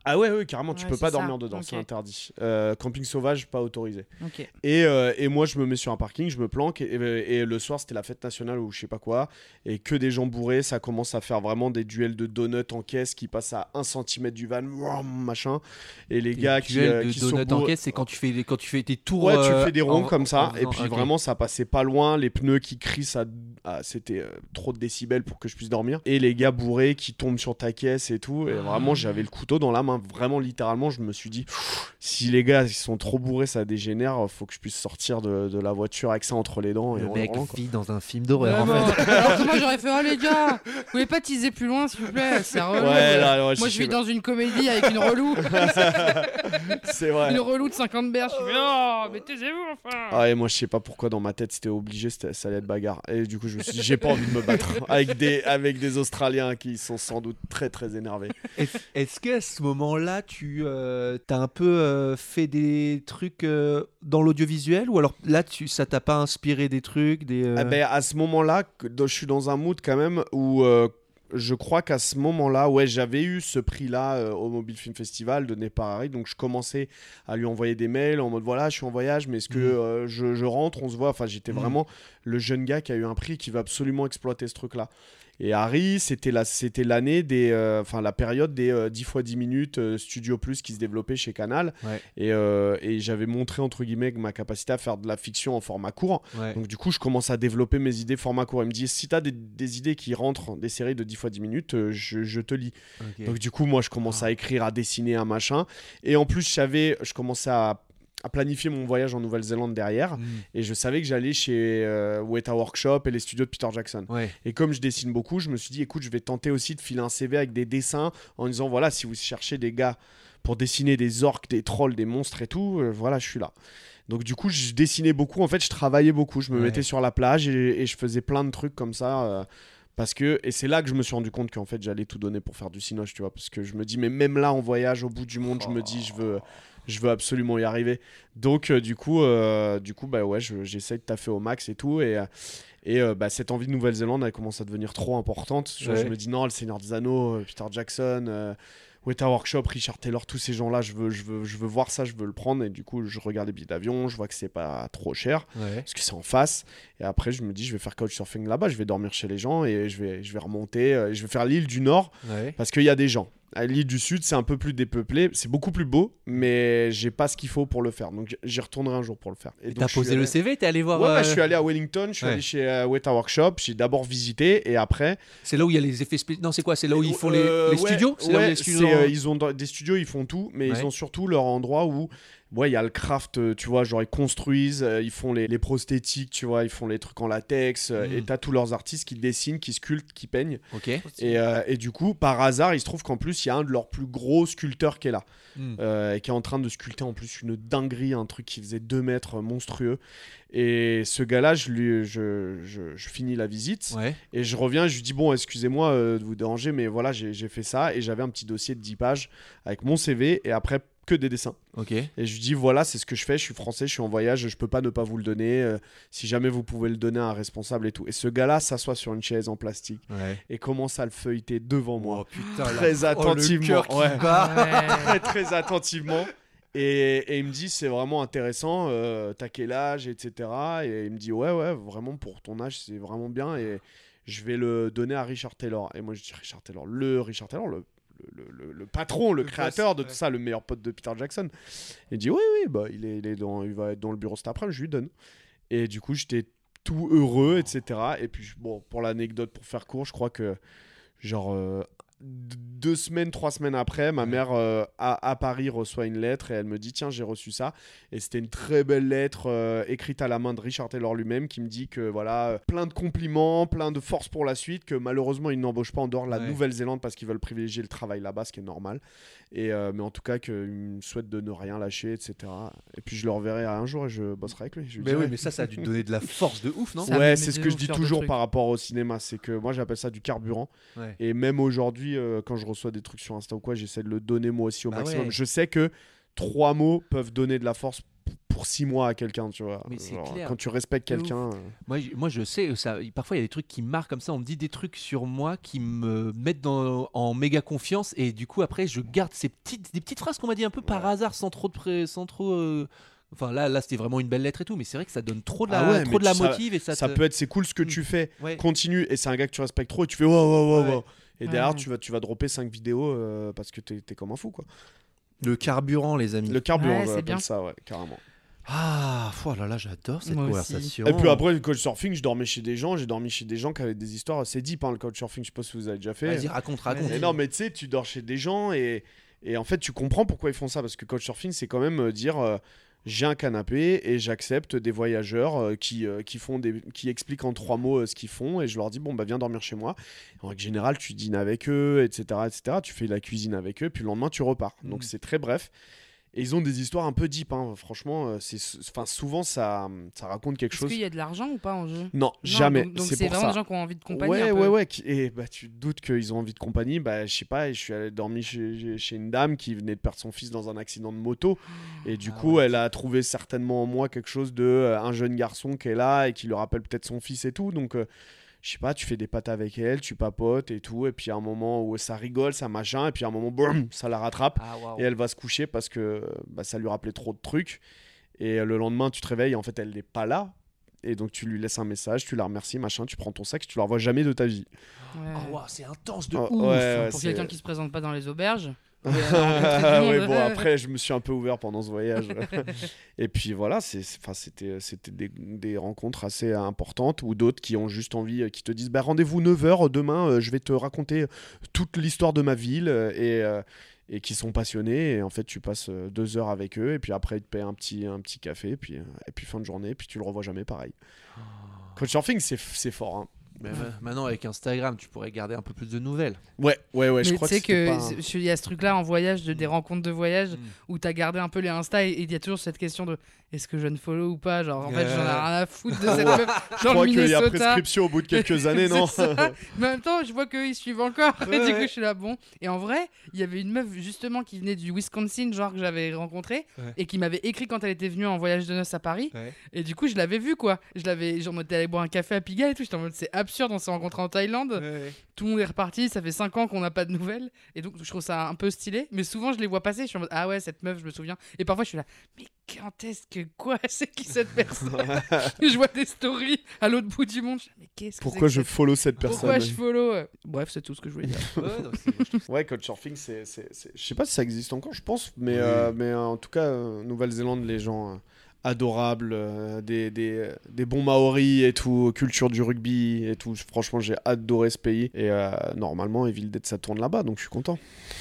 Ah ouais, carrément, tu Ouais, peux pas c'est ça. dormir dedans, Ok. c'est interdit. Camping sauvage, pas autorisé. Ok. Et moi, je me mets sur un parking, je me planque, et le soir, c'était la fête nationale ou je sais pas quoi, et que des gens bourrés, ça commence à faire vraiment des duels de donuts en caisse qui passent à 1 cm du van, machin, et les gars qui de sont donut en bourrés. caisse, c'est quand tu fais tes tours. Ouais, tu fais des ronds en- comme ça, en et faisant- puis ok. vraiment, ça passait pas loin, les pneus qui crient, c'était trop de décibels pour que je puisse dormir, et les gars bourrés qui tombent sur ta caisse et tout, et vraiment, j'avais le couteau dans la main, vraiment littéralement, je me suis dit, si les gars ils sont trop bourrés, ça dégénère, faut que je puisse sortir de la voiture avec ça entre les dents. Et Le en mec hurlant, quoi. vit dans un film d'horreur en Vraiment. fait. Alors que moi j'aurais fait les gars, vous pouvez pas teaser plus loin s'il vous plaît, c'est relou. Ouais, là, ouais, Moi je vis dans une comédie avec une relou, c'est vrai. une relou de 50 berges. Je fais oh mais taisez-vous enfin. Ah, et moi je sais pas pourquoi dans ma tête c'était obligé, ça allait être bagarre. Et du coup je me suis dit j'ai pas envie de me battre avec des Australiens qui sont sans doute très très énervés. Est-ce qu'à ce moment-là, tu as un peu fait des trucs dans l'audiovisuel ou alors là, ça t'a pas inspiré des trucs Ah ben, à ce moment-là, je suis dans un mood quand même où je crois qu'à ce moment-là, ouais, j'avais eu ce prix-là au Mobile Film Festival donné par Harry, donc je commençais à lui envoyer des mails en mode voilà, je suis en voyage, mais est-ce que je rentre, on se voit. Enfin, j'étais vraiment le jeune gars qui a eu un prix qui va absolument exploiter ce truc-là. Et Harry, c'était l'année la période des 10 x 10 minutes Studio Plus qui se développait chez Canal. Ouais. Et j'avais montré entre guillemets ma capacité à faire de la fiction en format court. Ouais. Donc du coup, je commence à développer mes idées format court. Il me dit si t'as des idées qui rentrent, des séries de 10 x 10 minutes, je te lis. Ok. Donc du coup, moi, je commence à écrire, à dessiner, un machin. Et en plus, je commençais à planifier mon voyage en Nouvelle-Zélande derrière. Et je savais que j'allais chez Weta Workshop et les studios de Peter Jackson. Ouais. Et comme je dessine beaucoup, je me suis dit, écoute, je vais tenter aussi de filer un CV avec des dessins en disant, voilà, si vous cherchez des gars pour dessiner des orques, des trolls, des monstres et tout, voilà, je suis là. Donc du coup, je dessinais beaucoup. En fait, je travaillais beaucoup. Je me mettais sur la plage et je faisais plein de trucs comme ça. Et c'est là que je me suis rendu compte qu'en fait, j'allais tout donner pour faire du cinoche, tu vois. Parce que je me dis, mais même là, en voyage au bout du monde, je me dis, je veux absolument y arriver. Donc du coup bah ouais, j'essaie de taffer au max et tout. Et cette envie de Nouvelle-Zélande, elle commence à devenir trop importante. Je me dis non, le Seigneur des Anneaux, Peter Jackson, Weta Workshop, Richard Taylor, tous ces gens-là, je veux voir ça, je veux le prendre. Et du coup, je regarde les billets d'avion, je vois que c'est pas trop cher, parce que c'est en face. Et après, je me dis, je vais faire couchsurfing là-bas, je vais dormir chez les gens et je vais remonter. Je vais faire l'île du Nord, parce qu'il y a des gens. À l'île du Sud, c'est un peu plus dépeuplé, c'est beaucoup plus beau, mais j'ai pas ce qu'il faut pour le faire. Donc j'y retournerai un jour pour le faire. Et t'as posé le CV, t'es allé voir. Ouais, je suis allé à Wellington, je suis allé chez Weta Workshop, j'ai d'abord visité et après. C'est là où il y a les effets spéciaux. Non, c'est quoi? C'est là où ils font les studios? C'est là où les studios. Ils ont des studios, ils font tout, mais ils ont surtout leur endroit où. Ouais, il y a le craft, tu vois, genre ils construisent, ils font les prosthétiques, tu vois, ils font les trucs en latex, et t'as tous leurs artistes qui dessinent, qui sculptent, qui peignent. Ok. Et du coup, par hasard, il se trouve qu'en plus, il y a un de leurs plus gros sculpteurs qui est là, et qui est en train de sculpter en plus une dinguerie, un truc qui faisait 2 mètres, monstrueux. Et ce gars-là, je finis la visite, et je reviens, je lui dis, bon, excusez-moi de vous déranger, mais voilà, j'ai fait ça, et j'avais un petit dossier de 10 pages avec mon CV, et après, que des dessins. Et je lui dis voilà, c'est ce que je fais, je suis français, je suis en voyage, je peux pas ne pas vous le donner, si jamais vous pouvez le donner à un responsable et tout. Et ce gars-là s'assoit sur une chaise en plastique et commence à le feuilleter devant moi, très attentivement, très très attentivement. Et il me dit c'est vraiment intéressant, t'as quel âge, etc. Et il me dit ouais, vraiment pour ton âge c'est vraiment bien, et je vais le donner à Richard Taylor. Et moi je dis Richard Taylor, le le patron, le créateur de tout ça, le meilleur pote de Peter Jackson. Il dit oui, bah, il va être dans le bureau cet après-midi, je lui donne. Et du coup, j'étais tout heureux, etc. Et puis, bon, pour l'anecdote, pour faire court, je crois que genre 2 semaines, 3 semaines après, ma mère à Paris reçoit une lettre et elle me dit tiens, j'ai reçu ça. Et c'était une très belle lettre écrite à la main de Richard Taylor lui-même qui me dit que voilà, plein de compliments, plein de force pour la suite, que malheureusement ils n'embauchent pas en dehors de la Nouvelle-Zélande parce qu'ils veulent privilégier le travail là-bas, ce qui est normal. Et mais en tout cas qu'ils me souhaitent de ne rien lâcher, etc. Et puis je le reverrai un jour et je bosserai avec lui. Mais ça a dû te donner de la force de ouf, non? Ouais, c'est ce que je dis toujours par rapport au cinéma, c'est que moi j'appelle ça du carburant. Et même aujourd'hui, quand je reçois des trucs sur Insta ou quoi, j'essaie de le donner moi aussi au maximum. Je sais que 3 mots peuvent donner de la force pour 6 mois à quelqu'un, tu vois. Mais c'est Genre, clair. quand tu respectes De quelqu'un. Moi, je sais, ça, parfois il y a des trucs qui me marquent comme ça. On me dit des trucs sur moi qui me mettent en méga confiance. Et du coup, après, je garde des petites phrases qu'on m'a dit un peu par hasard, sans trop Enfin, là, c'était vraiment une belle lettre et tout. Mais c'est vrai que ça donne trop de la motive. Et ça peut être, c'est cool ce que tu fais. Ouais. Continue. Et c'est un gars que tu respectes trop. Et tu fais wow. Ouais. Et derrière, Ouais. tu vas dropper 5 vidéos parce que t'es comme un fou, quoi. Le carburant, les amis. Le carburant, Ouais, on c'est appelle bien. ça, ouais, carrément. Ah, là, j'adore cette Moi aussi. conversation. Et puis après, le couchsurfing, je dormais chez des gens. J'ai dormi chez des gens qui avaient des histoires assez deep. Hein, le couchsurfing, je sais pas si vous avez déjà fait. Vas-y, raconte. Mais non, mais tu sais, tu dors chez des gens et en fait, tu comprends pourquoi ils font ça. Parce que couchsurfing, c'est quand même dire j'ai un canapé et j'accepte des voyageurs qui expliquent en 3 mots ce qu'ils font. Et je leur dis, bon, bah viens dormir chez moi. En règle générale, tu dînes avec eux, etc. Tu fais la cuisine avec eux. Puis le lendemain, tu repars. Donc c'est très bref. Et ils ont des histoires un peu deep, hein. Franchement, souvent ça raconte quelque Est-ce chose. qu'il y a de l'argent ou pas en jeu? Non, jamais. Donc c'est c'est pour vraiment ça. des gens qui ont envie de compagnie. un peu. Ouais. Et bah, tu te doutes qu'ils ont envie de compagnie. Bah, je sais pas, je suis allé dormir chez une dame qui venait de perdre son fils dans un accident de moto. Et du coup, elle a trouvé certainement en moi quelque chose de un jeune garçon qui est là et qui lui rappelle peut-être son fils et tout. Donc, je sais pas, tu fais des pâtes avec elle, tu papotes et tout. Et puis, à un moment où ça rigole, ça machin. Et puis, à un moment, boum, ça la rattrape. Ah, waouh. Et elle va se coucher parce que ça lui rappelait trop de trucs. Et le lendemain, tu te réveilles, en fait, elle n'est pas là. Et donc, tu lui laisses un message, tu la remercies, machin, tu prends ton sac, tu la revois jamais de ta vie. Ouais. Oh, waouh, c'est intense de Oh, ouf. ouais, Pour c'est- quelqu'un qui se présente pas dans les auberges. Ouais, bon, après, je me suis un peu ouvert pendant ce voyage. Et puis voilà, c'était des rencontres assez importantes ou d'autres qui ont juste envie, qui te disent bah, rendez-vous 9h demain, je vais te raconter toute l'histoire de ma ville et qui sont passionnés. Et en fait, tu passes 2 heures avec eux et puis après, ils te payent un petit café et puis fin de journée, et puis tu le revois jamais pareil. Couchsurfing, c'est fort. Hein. Mais maintenant, avec Instagram, tu pourrais garder un peu plus de nouvelles. Ouais, je Mais crois tu sais c'était pas un- il y a ce truc-là en voyage, des rencontres de voyage, où t'as gardé un peu les Insta et il y a toujours cette question de est-ce que je ne follow ou pas. Genre, en fait, j'en ai rien à foutre de cette meuf Je dans crois le qu'il y a Minnesota. prescription au bout de quelques années, non? C'est ça. Mais en même temps, je vois qu'eux, ils suivent encore. Et du coup, je suis là, bon. Et en vrai, il y avait une meuf, justement, qui venait du Wisconsin, genre, que j'avais rencontrée, et qui m'avait écrit quand elle était venue en voyage de noces à Paris. Ouais. Et du coup, je l'avais vue, quoi. Genre, on était allé boire un café à Pigalle et tout. J'étais en mode, c'est absurde, on s'est rencontrés en Thaïlande. Tout le monde est reparti, ça fait 5 ans qu'on n'a pas de nouvelles. Et donc, je trouve ça un peu stylé. Mais souvent, je les vois passer. Je suis en mode, ah ouais, cette meuf, je me souviens. Et parfois, je suis là, mais quand est-ce que quoi? C'est qui cette personne? Je vois des stories à l'autre bout du monde. Je suis là, mais qu'est-ce que Pourquoi c'est je que cette- follow cette personne? Pourquoi je follow Bref, c'est tout ce que je voulais dire. Ouais, couchsurfing, je sais pas si ça existe encore, je pense, mais en tout cas, Nouvelle-Zélande, les gens adorables, des bons Maoris et tout, culture du rugby et tout. Franchement, j'ai adoré ce pays et normalement, Evil Dead, ça tourne là-bas, donc je suis content.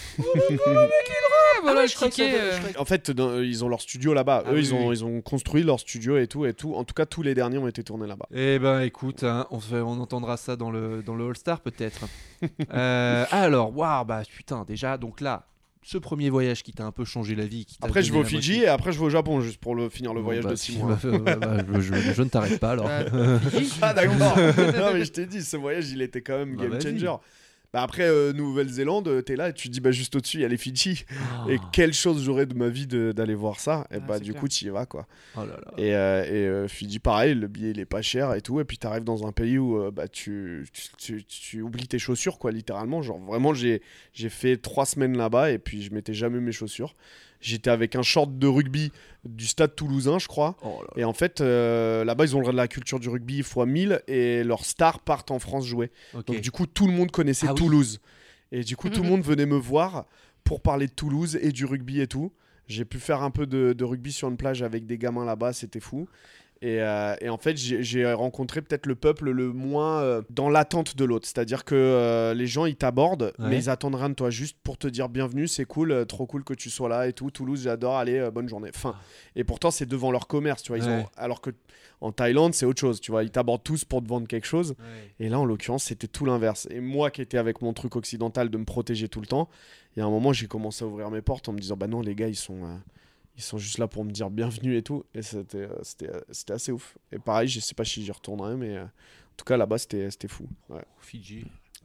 Voilà, je crois que ça cliquais, doit- En fait, ils ont leur studio là-bas. Ah Eux, oui, ils ont construit leur studio et tout. En tout cas, tous les derniers ont été tournés là-bas. Eh ben écoute, hein, on entendra ça dans le All-Star peut-être. Alors, waouh, bah putain, déjà, donc là, ce premier voyage qui t'a un peu changé la vie. Qui t'a Après, je vais donné au la Fidji motivation. et après, je vais au Japon juste pour finir le voyage de 6 mois. Je ne t'arrête pas alors. Fidji. Ah d'accord. Non mais je t'ai dit, ce voyage il était quand même Bah, game vas-y. changer. Bah après Nouvelle-Zélande, t'es là et tu te dis bah juste au-dessus il y a les Fidji. Et quelle chose j'aurais de ma vie d'aller voir ça. Et Ah, bah c'est du clair. coup tu y vas quoi. Oh là là. Et Fidji pareil, le billet il est pas cher et tout. Et puis t'arrives dans un pays où bah tu oublies tes chaussures quoi littéralement. Genre vraiment j'ai fait 3 semaines là-bas et puis je mettais jamais mes chaussures. J'étais avec un short de rugby du stade toulousain je crois. Oh là là. Et en fait, là-bas, ils ont la culture du rugby x 1000 et leurs stars partent en France jouer. Ok. Donc, du coup, tout le monde connaissait Ah oui. Toulouse. Et du coup, tout le monde venait me voir pour parler de Toulouse et du rugby et tout. J'ai pu faire un peu de rugby sur une plage avec des gamins là-bas, c'était fou. Et en fait, j'ai rencontré peut-être le peuple le moins dans l'attente de l'autre. C'est-à-dire que les gens, ils t'abordent, Ouais. mais ils attendent rien de toi, juste pour te dire bienvenue, c'est cool, trop cool que tu sois là et tout. Toulouse, j'adore, allez, bonne journée. Fin. Et pourtant, c'est devant leur commerce, tu vois. Ouais. Alors que en Thaïlande, c'est autre chose, tu vois. Ils t'abordent tous pour te vendre quelque chose. Et là, en l'occurrence, c'était tout l'inverse. Et moi qui étais avec mon truc occidental de me protéger tout le temps, il y a un moment, j'ai commencé à ouvrir mes portes en me disant bah non, les gars, ils sont juste là pour me dire bienvenue et tout. Et c'était assez ouf. Et pareil, je sais pas si j'y retournerai, mais en tout cas, là-bas, c'était fou. Ouais. Fidji.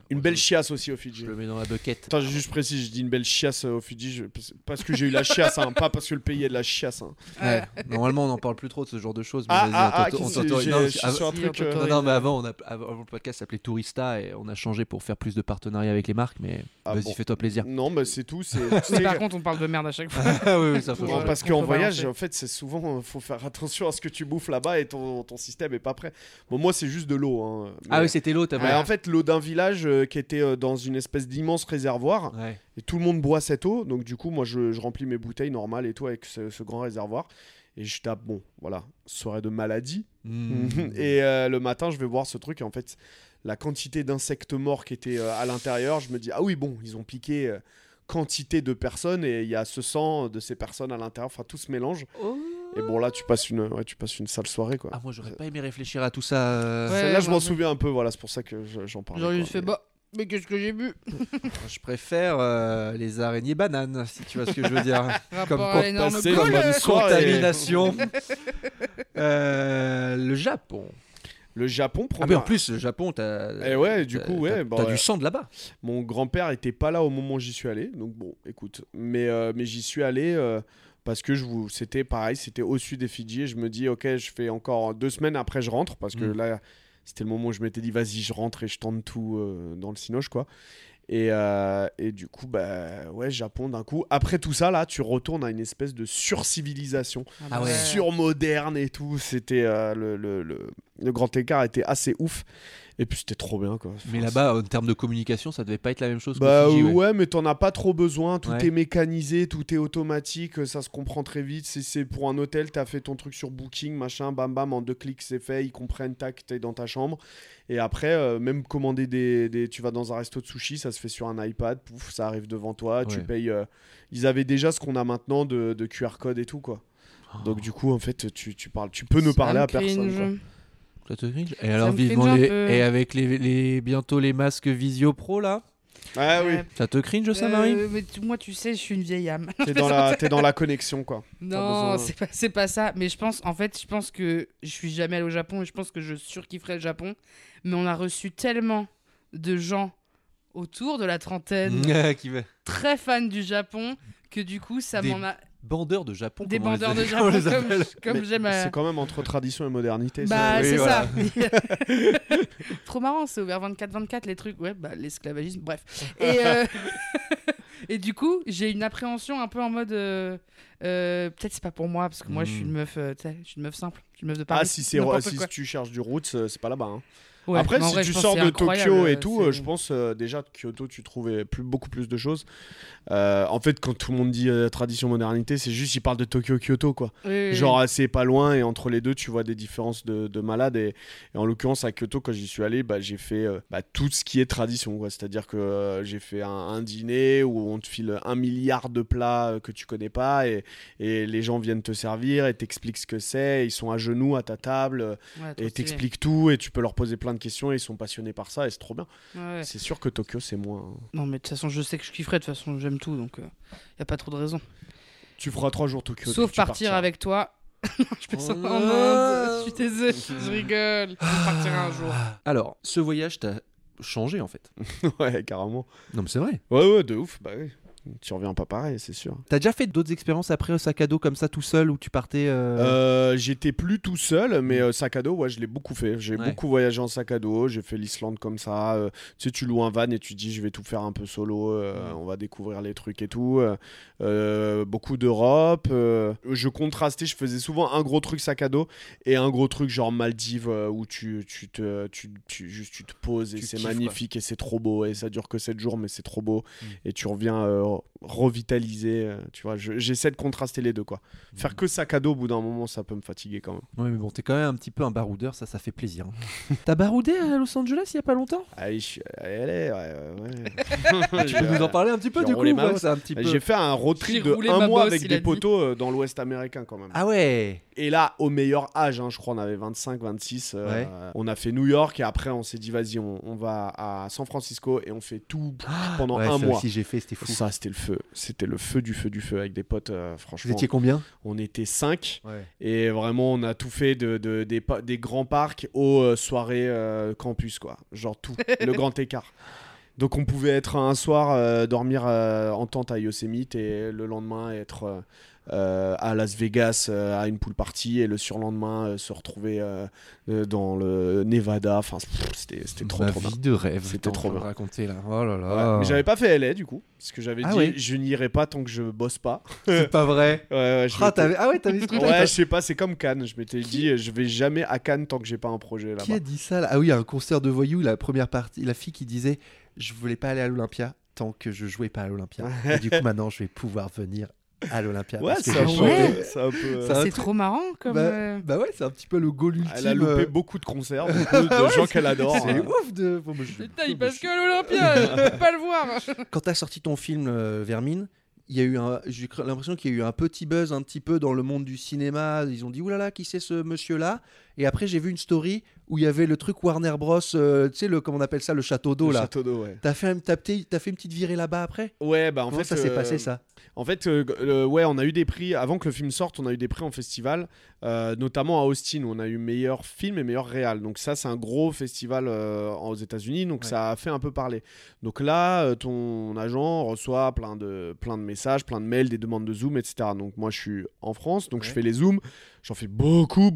Une belle chiasse aussi au Fidji. Je le mets dans la bucket. Attends, juste précise, je dis une belle chiasse au Fidji, parce que j'ai eu la chiasse, hein, pas parce que le pays est de la chiasse. Hein. Ouais. Normalement, on n'en parle plus trop de ce genre de choses. Mais Je suis sur un truc. Non, mais avant le podcast s'appelait Tourista et on a changé pour faire plus de partenariats avec les marques. Mais vas-y, fais-toi plaisir. Non, mais c'est tout. Mais par contre, on parle de merde à chaque fois. Oui, ça faut changer. Parce qu'en voyage, en fait, c'est souvent, faut faire attention à ce que tu bouffes là-bas et ton système est pas prêt. Bon, moi, c'est juste de l'eau. Hein, Ah oui, c'était l'eau. En fait, l'eau d'un village qui était dans une espèce d'immense réservoir. Ouais. Et tout le monde boit cette eau. Donc, du coup, moi, je remplis mes bouteilles normales et tout avec ce grand réservoir. Et je tape, bon, voilà, soirée de maladie. Et le matin, je vais boire ce truc. Et en fait, la quantité d'insectes morts qui étaient à l'intérieur, je me dis, ah oui, bon, ils ont piqué quantité de personnes. Et il y a ce sang de ces personnes à l'intérieur. Enfin, tout se mélange. Et bon, là, tu passes une sale soirée, quoi. Ah, moi, j'aurais pas aimé réfléchir à tout ça. Là, je m'en souviens un peu, voilà, c'est pour ça que j'en parle. J'aurais juste fait, mais qu'est-ce que j'ai bu? Je préfère les araignées bananes, si tu vois ce que je veux dire. Comme passer une bonne soirée. Contamination. Le Japon. Le Japon, Ah, mais en plus, le Japon, t'as du sang de là-bas. Mon grand-père était pas là au moment où j'y suis allé, donc bon, écoute. Mais j'y suis allé parce que c'était pareil, c'était au sud des Fidji. Et je me dis, ok, je fais encore 2 semaines après, je rentre parce que là, c'était le moment où je m'étais dit, vas-y, je rentre et je tente tout dans le cinoche, quoi. Et du coup, Japon d'un coup. Après tout ça, là, tu retournes à une espèce de surcivilisation, surmoderne et tout. C'était le grand écart était assez ouf. Et puis c'était trop bien, quoi. Mais là-bas, en termes de communication, ça devait pas être la même chose qu'au Fidji, ouais, mais t'en as pas trop besoin. Tout est mécanisé, tout est automatique. Ça se comprend très vite. C'est pour un hôtel, t'as fait ton truc sur Booking, machin, bam bam, en 2 clics c'est fait. Ils comprennent, tac, t'es dans ta chambre. Et après, même commander tu vas dans un resto de sushi, ça se fait sur un iPad, pouf, ça arrive devant toi. Tu payes. Ils avaient déjà ce qu'on a maintenant de QR code et tout, quoi. Donc du coup, en fait, tu peux ne parler à personne, quoi. Et alors vivement et avec bientôt les masques Visio Pro là. Ah oui. Ça te cringe ça, Marie? Mais moi, tu sais, je suis une vieille âme. T'es dans la connexion, quoi. Non, c'est pas ça. Mais je pense que je suis jamais allé au Japon et je pense que je surkifferais le Japon. Mais on a reçu tellement de gens autour de la trentaine très fans du Japon que du coup, ça m'en a... Bandeurs de Japon. Des bandeurs de Japon, comme j'aime. C'est quand même entre tradition et modernité. C'est ça. Trop marrant, c'est ouvert 24/24 les trucs. Ouais, l'esclavagisme, bref. Et du coup, j'ai une appréhension un peu en mode. Peut-être c'est pas pour moi, parce que moi je suis une meuf, je suis une meuf simple. Je suis une meuf de Paris. Ah, si tu cherches du roots, c'est pas là-bas. Hein. Ouais, après, si tu sors de Tokyo et tout, c'est... je pense déjà Kyoto, tu trouvais beaucoup plus de choses. En fait, quand tout le monde dit tradition modernité, c'est juste ils parlent de Tokyo, Kyoto, quoi. Oui, genre c'est pas loin et entre les deux, tu vois des différences de malade. Et en l'occurrence à Kyoto, quand j'y suis allé, j'ai fait tout ce qui est tradition, quoi. C'est-à-dire que j'ai fait un dîner où on te file 1 milliard de plats que tu connais pas et les gens viennent te servir et t'expliquent ce que c'est. Ils sont à genoux à ta table et t'expliquent tout et tu peux leur poser plein de questions et ils sont passionnés par ça et c'est trop bien. C'est sûr que Tokyo c'est moins. Non mais de toute façon je sais que je kifferais, de toute façon j'aime tout, donc y a pas trop de raison. Tu feras 3 jours Tokyo. Sauf partir avec toi. Je pense en Inde. Je suis désolé, je rigole. Je partirai un jour. Alors, ce voyage t'a changé en fait. Ouais, carrément. Non mais c'est vrai. Ouais, de ouf. Bah oui. Tu reviens pas pareil, c'est sûr. T'as déjà fait d'autres expériences après au sac à dos comme ça tout seul où tu partais J'étais plus tout seul, mais sac à dos, ouais, je l'ai beaucoup fait. J'ai beaucoup voyagé en sac à dos. J'ai fait l'Islande comme ça. Tu sais, tu loues un van et tu te dis, je vais tout faire un peu solo. On va découvrir les trucs et tout. Beaucoup d'Europe. Je contrastais. Je faisais souvent un gros truc sac à dos et un gros truc genre Maldives où tu te poses et c'est magnifique et c'est trop beau et ça dure que 7 jours, mais c'est trop beau et tu reviens revitalisé, tu vois. J'essaie de contraster les deux, quoi. Faire que sac à dos au bout d'un moment, ça peut me fatiguer quand même. Ouais, mais bon, t'es quand même un petit peu un baroudeur, ça fait plaisir. T'as baroudé à Los Angeles il y a pas longtemps? Ah, je suis allé, Tu peux nous en parler un petit peu du coup? J'ai fait un road trip de 1 mois avec des potos dans l'Ouest américain quand même. Ah ouais. Et là, au meilleur âge, je crois on avait 25, 26, on a fait New York et après on s'est dit vas-y, on va à San Francisco et on fait tout pendant un mois. Aussi j'ai fait, c'était fou. Ça, c'était le feu. C'était le feu du feu avec des potes, franchement. Vous étiez combien? On était 5 et vraiment on a tout fait des grands parcs aux soirées campus, quoi. Genre tout, le grand écart. Donc on pouvait être un soir, dormir en tente à Yosemite et le lendemain être à Las Vegas à une pool party et le surlendemain se retrouver dans le Nevada. Enfin, c'était trop Ma trop bien. vie de rêve. C'était trop bien. Raconter là. Oh là Ouais. là. Mais j'avais pas fait LA du coup, parce que j'avais Ah dit ouais. je n'irai pas tant que je bosse pas. C'est pas vrai. Ouais, je Ah, m'étais- t'avais ce truc. Ouais, je sais pas, c'est comme Cannes. Je m'étais dit, je vais jamais à Cannes tant que j'ai pas un projet Qui là-bas. a dit ça là Ah oui, un concert de voyous, la première partie, la fille qui disait je voulais pas aller à l'Olympia tant que je jouais pas à l'Olympia. Et du coup maintenant je vais pouvoir venir à l'Olympia. Ouais, parce que c'est un j'ai peu. chanté. C'est un peu. Ça- un C'est truc- trop marrant comme. Bah ouais, c'est un petit peu le goal ultime. Elle a loupé beaucoup de concerts, beaucoup de gens qu'elle adore. C'est hein. ouf de. Bon, moi, Putain, il passe que à l'Olympia, je peux pas le voir. Quand t'as sorti ton film Vermine, il y a eu j'ai l'impression qu'il y a eu un petit buzz un petit peu dans le monde du cinéma. Ils ont dit oulala, qui c'est ce monsieur-là? Et après j'ai vu une story où il y avait le truc Warner Bros. Tu sais comment on appelle ça, le château d'eau Le là. Château d'eau, ouais. T'as fait une petite virée là-bas après? Ouais, bah en Comment fait. ça s'est passé ça? En fait, ouais, on a eu des prix, avant que le film sorte, on a eu des prix en festival, notamment à Austin, où on a eu meilleur film et meilleur réal. Donc ça, c'est un gros festival aux États-Unis, donc Ouais. ça a fait un peu parler. Donc là, ton agent reçoit plein de messages, plein de mails, des demandes de Zoom, etc. Donc moi, je suis en France, donc je Ouais. fais les Zooms. J'en fais beaucoup.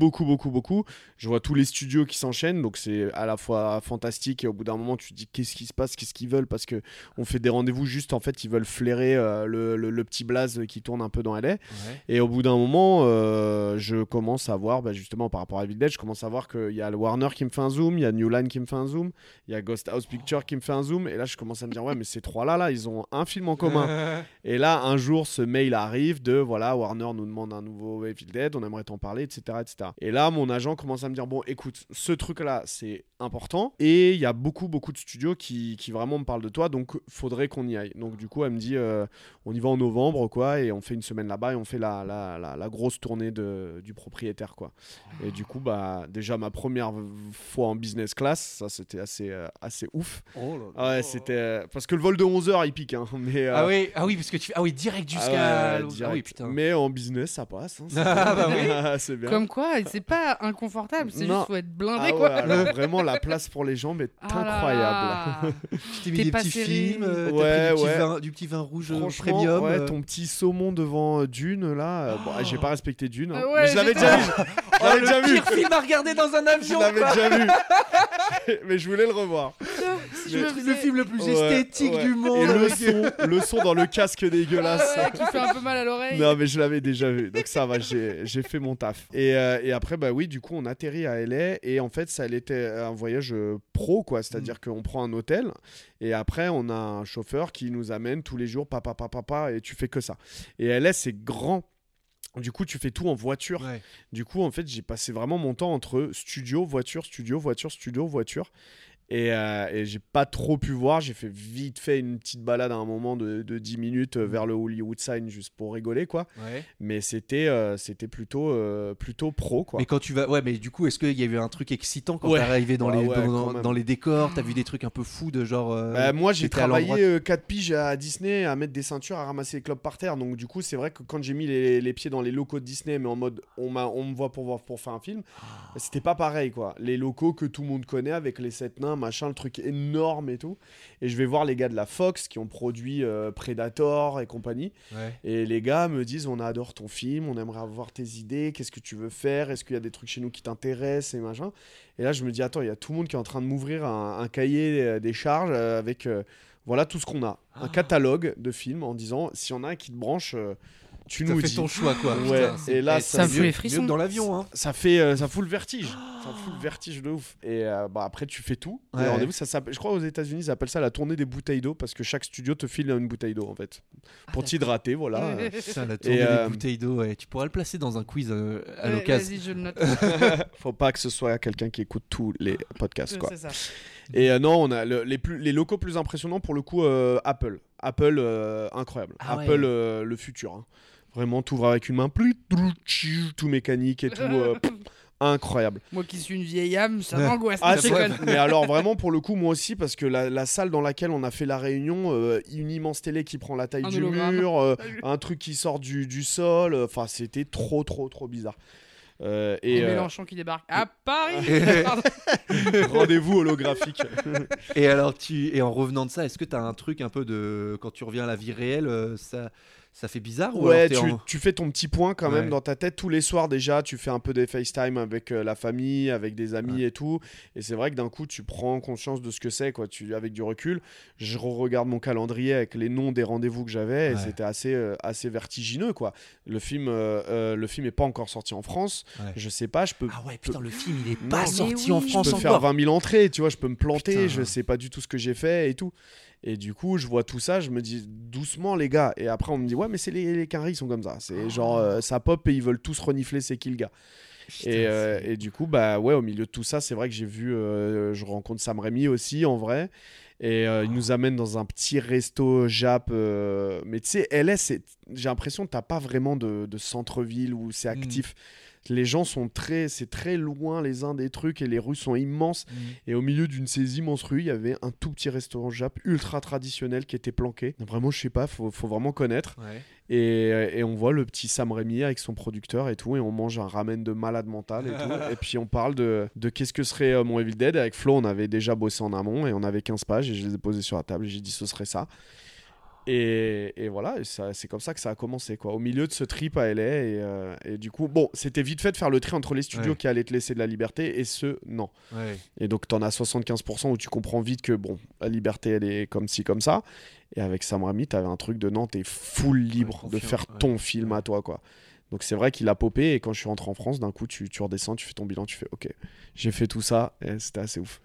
Je vois tous les studios qui s'enchaînent, donc c'est à la fois fantastique et au bout d'un moment, tu te dis qu'est-ce qui se passe, qu'est-ce qu'ils veulent, parce que on fait des rendez-vous juste, en fait, ils veulent flairer le petit blaze qui tourne un peu dans LA. Et au bout d'un moment, je commence à voir, justement par rapport à Evil Dead, je commence à voir qu'il y a le Warner qui me fait un zoom, il y a New Line qui me fait un zoom, il y a Ghost House Picture qui me fait un zoom, et là je commence à me dire ouais mais ces trois-là, là, ils ont un film en commun. Et là un jour ce mail arrive de voilà, Warner nous demande un nouveau Evil Dead, on aimerait t'en parler, etc., etc. Et là mon agent commence à me dire bon écoute, ce truc-là c'est important, et il y a beaucoup de studios qui vraiment me parlent de toi, donc faudrait qu'on y aille. Donc du coup elle me dit on y va en novembre quoi, et on fait une semaine là-bas et on fait la grosse tournée du propriétaire quoi. Et du coup déjà ma première fois en business class, ça c'était assez ouf. Ouais, c'était parce que le vol de 11h il pique hein, mais Ah oui, parce que direct ah jusqu'à. ouais, Ah direct. oui, putain. Mais en business ça passe hein, Ah bah oui. c'est bien. Comme quoi, c'est pas inconfortable, c'est Non. juste faut être blindé Ah quoi. ouais, alors, vraiment la place pour les jambes est Ah là incroyable. là. Tu t'es mis T'es des pas petits serré. films, t'as Ouais, pris ouais. du petit vin rouge Franchement, premium. ouais, ton petit saumon devant Dune là, j'ai pas respecté Dune hein, Ouais, mais je l'avais j'étais déjà là. vu. Je l'avais déjà vu. Pire film à regarder dans un Je avion. l'avais quoi. déjà vu. Mais je voulais le revoir. Si je me Le faisais- film le plus Ouais, esthétique ouais. du Et monde. le son dans le casque dégueulasse. Ouais, qui fait un peu mal à l'oreille. Non mais je l'avais déjà vu, donc ça va, j'ai fait mon taf. Et après oui, du coup on atterrit à LA et en fait ça était un voyage pro quoi, c'est-à-dire qu'on prend un hôtel et après on a un chauffeur qui nous amène tous les jours papa et tu fais que ça. Et LA c'est grand. Du coup, tu fais tout en voiture. Ouais. Du coup, en fait, j'ai passé vraiment mon temps entre studio, voiture, studio, voiture, studio, voiture. Et j'ai pas trop pu voir. J'ai fait vite fait une petite balade à un moment de 10 minutes vers le Hollywood Sign juste pour rigoler, quoi. Ouais. Mais c'était plutôt pro, quoi. Mais quand tu vas, ouais, mais du coup, est-ce qu'il y avait un truc excitant quand Ouais. t'es arrivé dans Ah les ouais, quand même. dans les décors? T'as vu des trucs un peu fous de genre. Moi j'ai t'étais à l'endroit- travaillé 4 piges à Disney à mettre des ceintures, à ramasser les clubs par terre, donc du coup c'est vrai que quand j'ai mis les pieds dans les locaux de Disney mais en mode on me voit pour faire un film, c'était pas pareil quoi. Les locaux que tout le monde connaît avec les 7 nains machin, le truc énorme et tout, et je vais voir les gars de la Fox qui ont produit Predator et compagnie, Ouais. et les gars me disent on adore ton film, on aimerait avoir tes idées, qu'est-ce que tu veux faire, est-ce qu'il y a des trucs chez nous qui t'intéressent et machin. Et là je me dis attends, il y a tout le monde qui est en train de m'ouvrir un cahier des charges avec voilà tout ce qu'on a, un catalogue de films en disant s'il y en a un qui te branche, tu T'as nous fait dis. ton choix quoi. Ouais, Putain, c'est- et là, Ça me fout mieux- les frissons. mieux que dans l'avion hein. Ça fout le vertige. Ça fout le vertige de ouf. Et après, tu fais tout. Ouais. Les rendez-vous, je crois aux États-Unis, ils appellent ça la tournée des bouteilles d'eau parce que chaque studio te file une bouteille d'eau en fait. Pour t'hydrater, voilà. Putain, la tournée des bouteilles d'eau, ouais. Tu pourras le placer dans un quiz à Ouais, l'occasion. Vas-y, je le note. Faut pas que ce soit quelqu'un qui écoute tous les podcasts, quoi. C'est ça. Et non, on a les locaux plus impressionnants pour le coup, Apple. Apple, incroyable. Ah ouais. Apple, le futur. Hein. Vraiment, t'ouvres avec une main, tout mécanique et tout. Incroyable. Moi qui suis une vieille âme, ça m'angoisse. Ah, je c'est déconne. mais alors vraiment pour le coup moi aussi parce que la salle dans laquelle on a fait la réunion, une immense télé qui prend la taille Un du hologramme. mur, un truc qui sort du sol, enfin c'était trop bizarre. Et Mélenchon qui débarque à Paris. Pardon. Rendez-vous holographique. Et alors, et en revenant de ça, est-ce que tu as un truc un peu de. Quand tu reviens à la vie réelle, ça fait bizarre ou Ouais, alors tu fais ton petit point quand même Ouais. dans ta tête tous les soirs déjà. Tu fais un peu des FaceTime avec la famille, avec des amis et tout. Et c'est vrai que d'un coup, tu prends conscience de ce que c'est, quoi. Avec du recul, je regarde mon calendrier avec les noms des rendez-vous que j'avais et Ouais. c'était assez vertigineux, quoi. Le film est pas encore sorti en France. Ouais. Je sais pas, je peux. Ah ouais, putain, le film, il est Non, pas mais sorti oui. en Je France Je peux encore. faire 20 000 entrées, tu vois, je peux me planter, Putain. je sais pas du tout ce que j'ai fait et tout. Et du coup, je vois tout ça, je me dis doucement les gars. Et après, on me dit ouais, mais c'est les Canaries, ils sont comme ça. C'est genre ça pop et ils veulent tous renifler c'est qui le gars. Et du coup, bah ouais, au milieu de tout ça, c'est vrai que j'ai vu, je rencontre Sam Raimi aussi en vrai. Et il nous amène dans un petit resto Jap. Mais tu sais, LA, j'ai l'impression que t'as pas vraiment de centre-ville où c'est actif. Les gens c'est très loin les uns des trucs et les rues sont immenses. Et au milieu d'une de ces immenses rues, il y avait un tout petit restaurant Jap ultra traditionnel qui était planqué. Vraiment, je sais pas, faut vraiment connaître. Ouais. Et on voit le petit Sam Raimi avec son producteur et tout, et on mange un ramen de malade mental et tout. Et puis on parle de qu'est-ce que serait mon Evil Dead. Avec Flo, on avait déjà bossé en amont et on avait 15 pages et je les ai posées sur la table et j'ai dit ce serait ça. Et voilà, et c'est comme ça que ça a commencé, quoi. Au milieu de ce trip à LA. Et du coup, bon, c'était vite fait de faire le tri entre les studios Ouais. qui allaient te laisser de la liberté et ceux, non. Ouais. Et donc, t'en as 75% où tu comprends vite que, bon, la liberté, elle est comme ci, comme ça. Et avec Sam Raimi, t'avais un truc de non, t'es full libre de confiant, faire ouais. ton film à toi, quoi. Donc, c'est vrai qu'il a popé. Et quand je suis rentré en France, d'un coup, tu redescends, tu fais ton bilan, tu fais OK, j'ai fait tout ça. Et c'était assez ouf.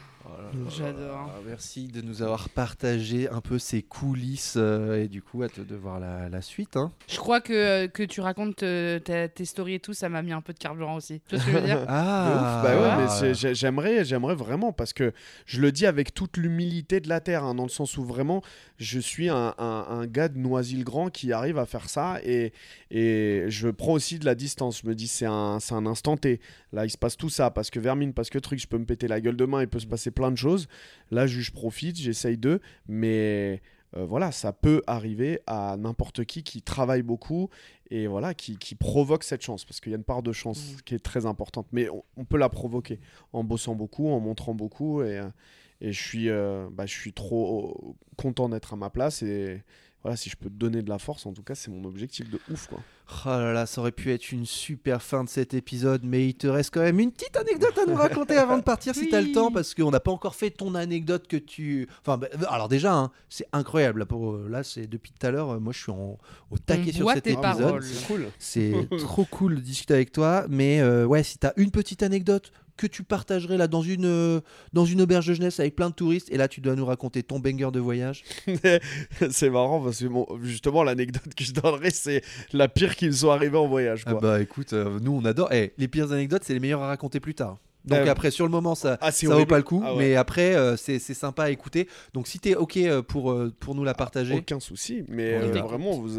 J'adore. Merci de nous avoir partagé un peu ces coulisses et du coup, hâte de voir la suite. Hein. Je crois que tu racontes tes stories et tout, ça m'a mis un peu de carburant aussi. Tu vois ce que je veux dire? Ah, Bah ouais, mais j'aimerais vraiment parce que je le dis avec toute l'humilité de la terre, hein, dans le sens où vraiment je suis un gars de Noisy-le-Grand qui arrive à faire ça et je prends aussi de la distance. Je me dis c'est un instant T. Là, il se passe tout ça parce que Vermine, parce que truc, je peux me péter la gueule demain, il peut se passer plein de choses. Là, je profite, j'essaye mais voilà, ça peut arriver à n'importe qui travaille beaucoup et voilà, qui provoque cette chance parce qu'il y a une part de chance qui est très importante. Mais on peut la provoquer en bossant beaucoup, en montrant beaucoup et je suis trop content d'être à ma place et voilà, si je peux te donner de la force, en tout cas, c'est mon objectif de ouf, quoi. Oh là là, ça aurait pu être une super fin de cet épisode, mais il te reste quand même une petite anecdote à nous raconter avant de partir si t'as le temps, parce qu'on n'a pas encore fait ton anecdote que tu... Enfin, alors déjà, hein, c'est incroyable. Là, c'est depuis tout à l'heure, moi je suis au taquet sur boit cet tes épisode. paroles. C'est cool. C'est trop cool de discuter avec toi, mais ouais, si t'as une petite anecdote que tu partagerais là dans une auberge de jeunesse avec plein de touristes, et là tu dois nous raconter ton banger de voyage. C'est marrant parce que justement, l'anecdote que je donnerais, c'est la pire qui me soit arrivée en voyage, Ah quoi. bah écoute, nous on adore. Les pires anecdotes, c'est les meilleures à raconter plus tard. Donc après, sur le moment, ça c'est vaut horrible. pas le coup, Ah ouais. mais après, c'est sympa à écouter. Donc si t'es OK pour nous la partager. Aucun souci, mais On t'écoute. vraiment, vous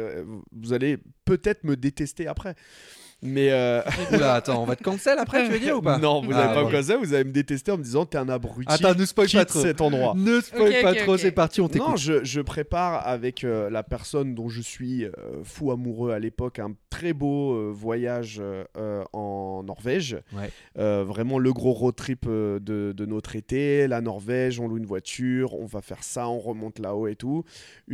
allez peut-être me détester après. Mais Oula, attends, on va te cancel après, tu veux dire ou pas? non, vous Ah, n'allez pas bon. me causer, vous allez me détester en me disant t'es un abruti. Attends, ne spoil pas quitte trop. cet endroit. Ne spoil Ok, pas ok, trop, ok. c'est parti, on t'écoute. Non, je prépare avec la personne dont je suis fou amoureux à l'époque un très beau voyage en Norvège. Ouais. Vraiment le gros road trip de notre été. La Norvège, on loue une voiture, on va faire ça, on remonte là-haut et tout.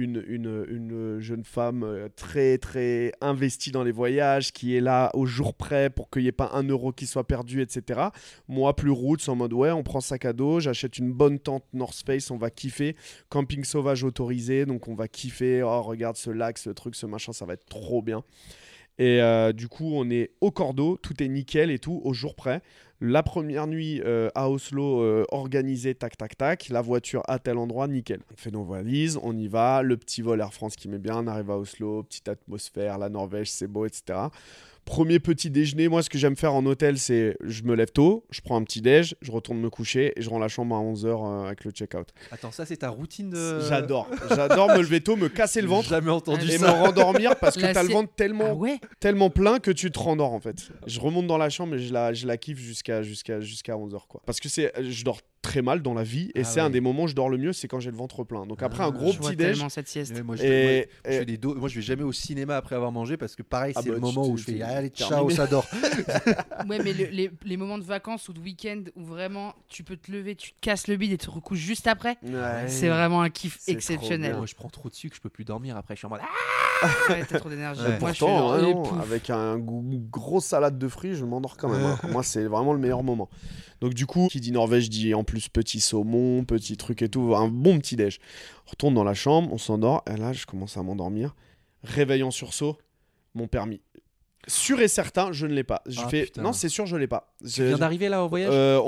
Une jeune femme très très investie dans les voyages qui est là au jour près pour qu'il n'y ait pas un euro qui soit perdu, etc. Moi, plus roots, en mode ouais, on prend sac à dos, j'achète une bonne tente North Face, on va kiffer. Camping sauvage autorisé, donc on va kiffer. Oh, regarde ce lac, ce truc, ce machin, ça va être trop bien. Et du coup, on est au cordeau, tout est nickel et tout, au jour près. La première nuit à Oslo, organisée, tac, tac, tac. La voiture à tel endroit, nickel. On fait nos valises, on y va. Le petit vol Air France qui met bien, on arrive à Oslo, petite atmosphère, la Norvège, c'est beau, etc. Premier petit déjeuner, moi ce que j'aime faire en hôtel, c'est je me lève tôt, je prends un petit déj, je retourne me coucher et je rends la chambre à 11h avec le check-out. Attends, ça c'est ta routine de... J'adore me lever tôt, me casser le ventre Jamais entendu et me ça. rendormir parce que Là, t'as le c'est- ventre tellement, Ah ouais? tellement plein que tu te rendors en fait. Je remonte dans la chambre et je la kiffe jusqu'à 11h quoi. Parce que je dors très mal dans la vie et c'est un des moments où je dors le mieux, c'est quand j'ai le ventre plein. Donc après un gros Je vois petit déj. tellement cette sieste. Ouais, moi, je Et- vais jamais au cinéma après avoir mangé parce que pareil, c'est bah, le moment où je fais allez, ciao, ça dort. Ouais, mais les moments de vacances ou de week-end où vraiment tu peux te lever, tu te casses le bide et te recouches juste après, Ouais. c'est vraiment un kiff C'est trop exceptionnel. bien. Moi, je prends trop de sucre, je peux plus dormir après. Je suis en mode. Ouais, t'as trop d'énergie. Ouais. Moi, Pourtant, je suis non, avec un grosse salade de fruits, je m'endors quand même. Moi, c'est vraiment le meilleur moment. Donc du coup, qui dit Norvège dit en plus petit saumon, petit truc et tout, un bon petit déj. On retourne dans la chambre, on s'endort, et là, je commence à m'endormir. Réveil en sursaut, mon permis. Sûr et certain, je ne l'ai pas. Je fais putain. non, c'est sûr, je l'ai pas. Tu viens d'arriver là au voyage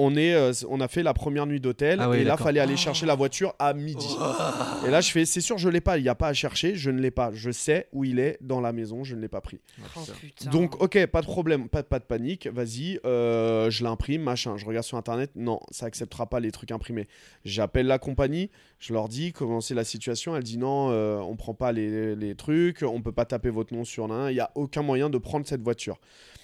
On a fait la première nuit d'hôtel Ah ouais, et là d'accord. fallait aller chercher la voiture à midi. Et là je fais c'est sûr je l'ai pas, il y a pas à chercher, je ne l'ai pas. Je sais où il est dans la maison, je ne l'ai pas pris. Oh, putain. Donc ok, pas de problème, pas de panique, vas-y, je l'imprime, machin. Je regarde sur internet, non, ça acceptera pas les trucs imprimés. J'appelle la compagnie, je leur dis comment c'est la situation, elle dit non, on prend pas les trucs, on peut pas taper votre nom sur l'un, il y a aucun moyen de prendre cette voiture.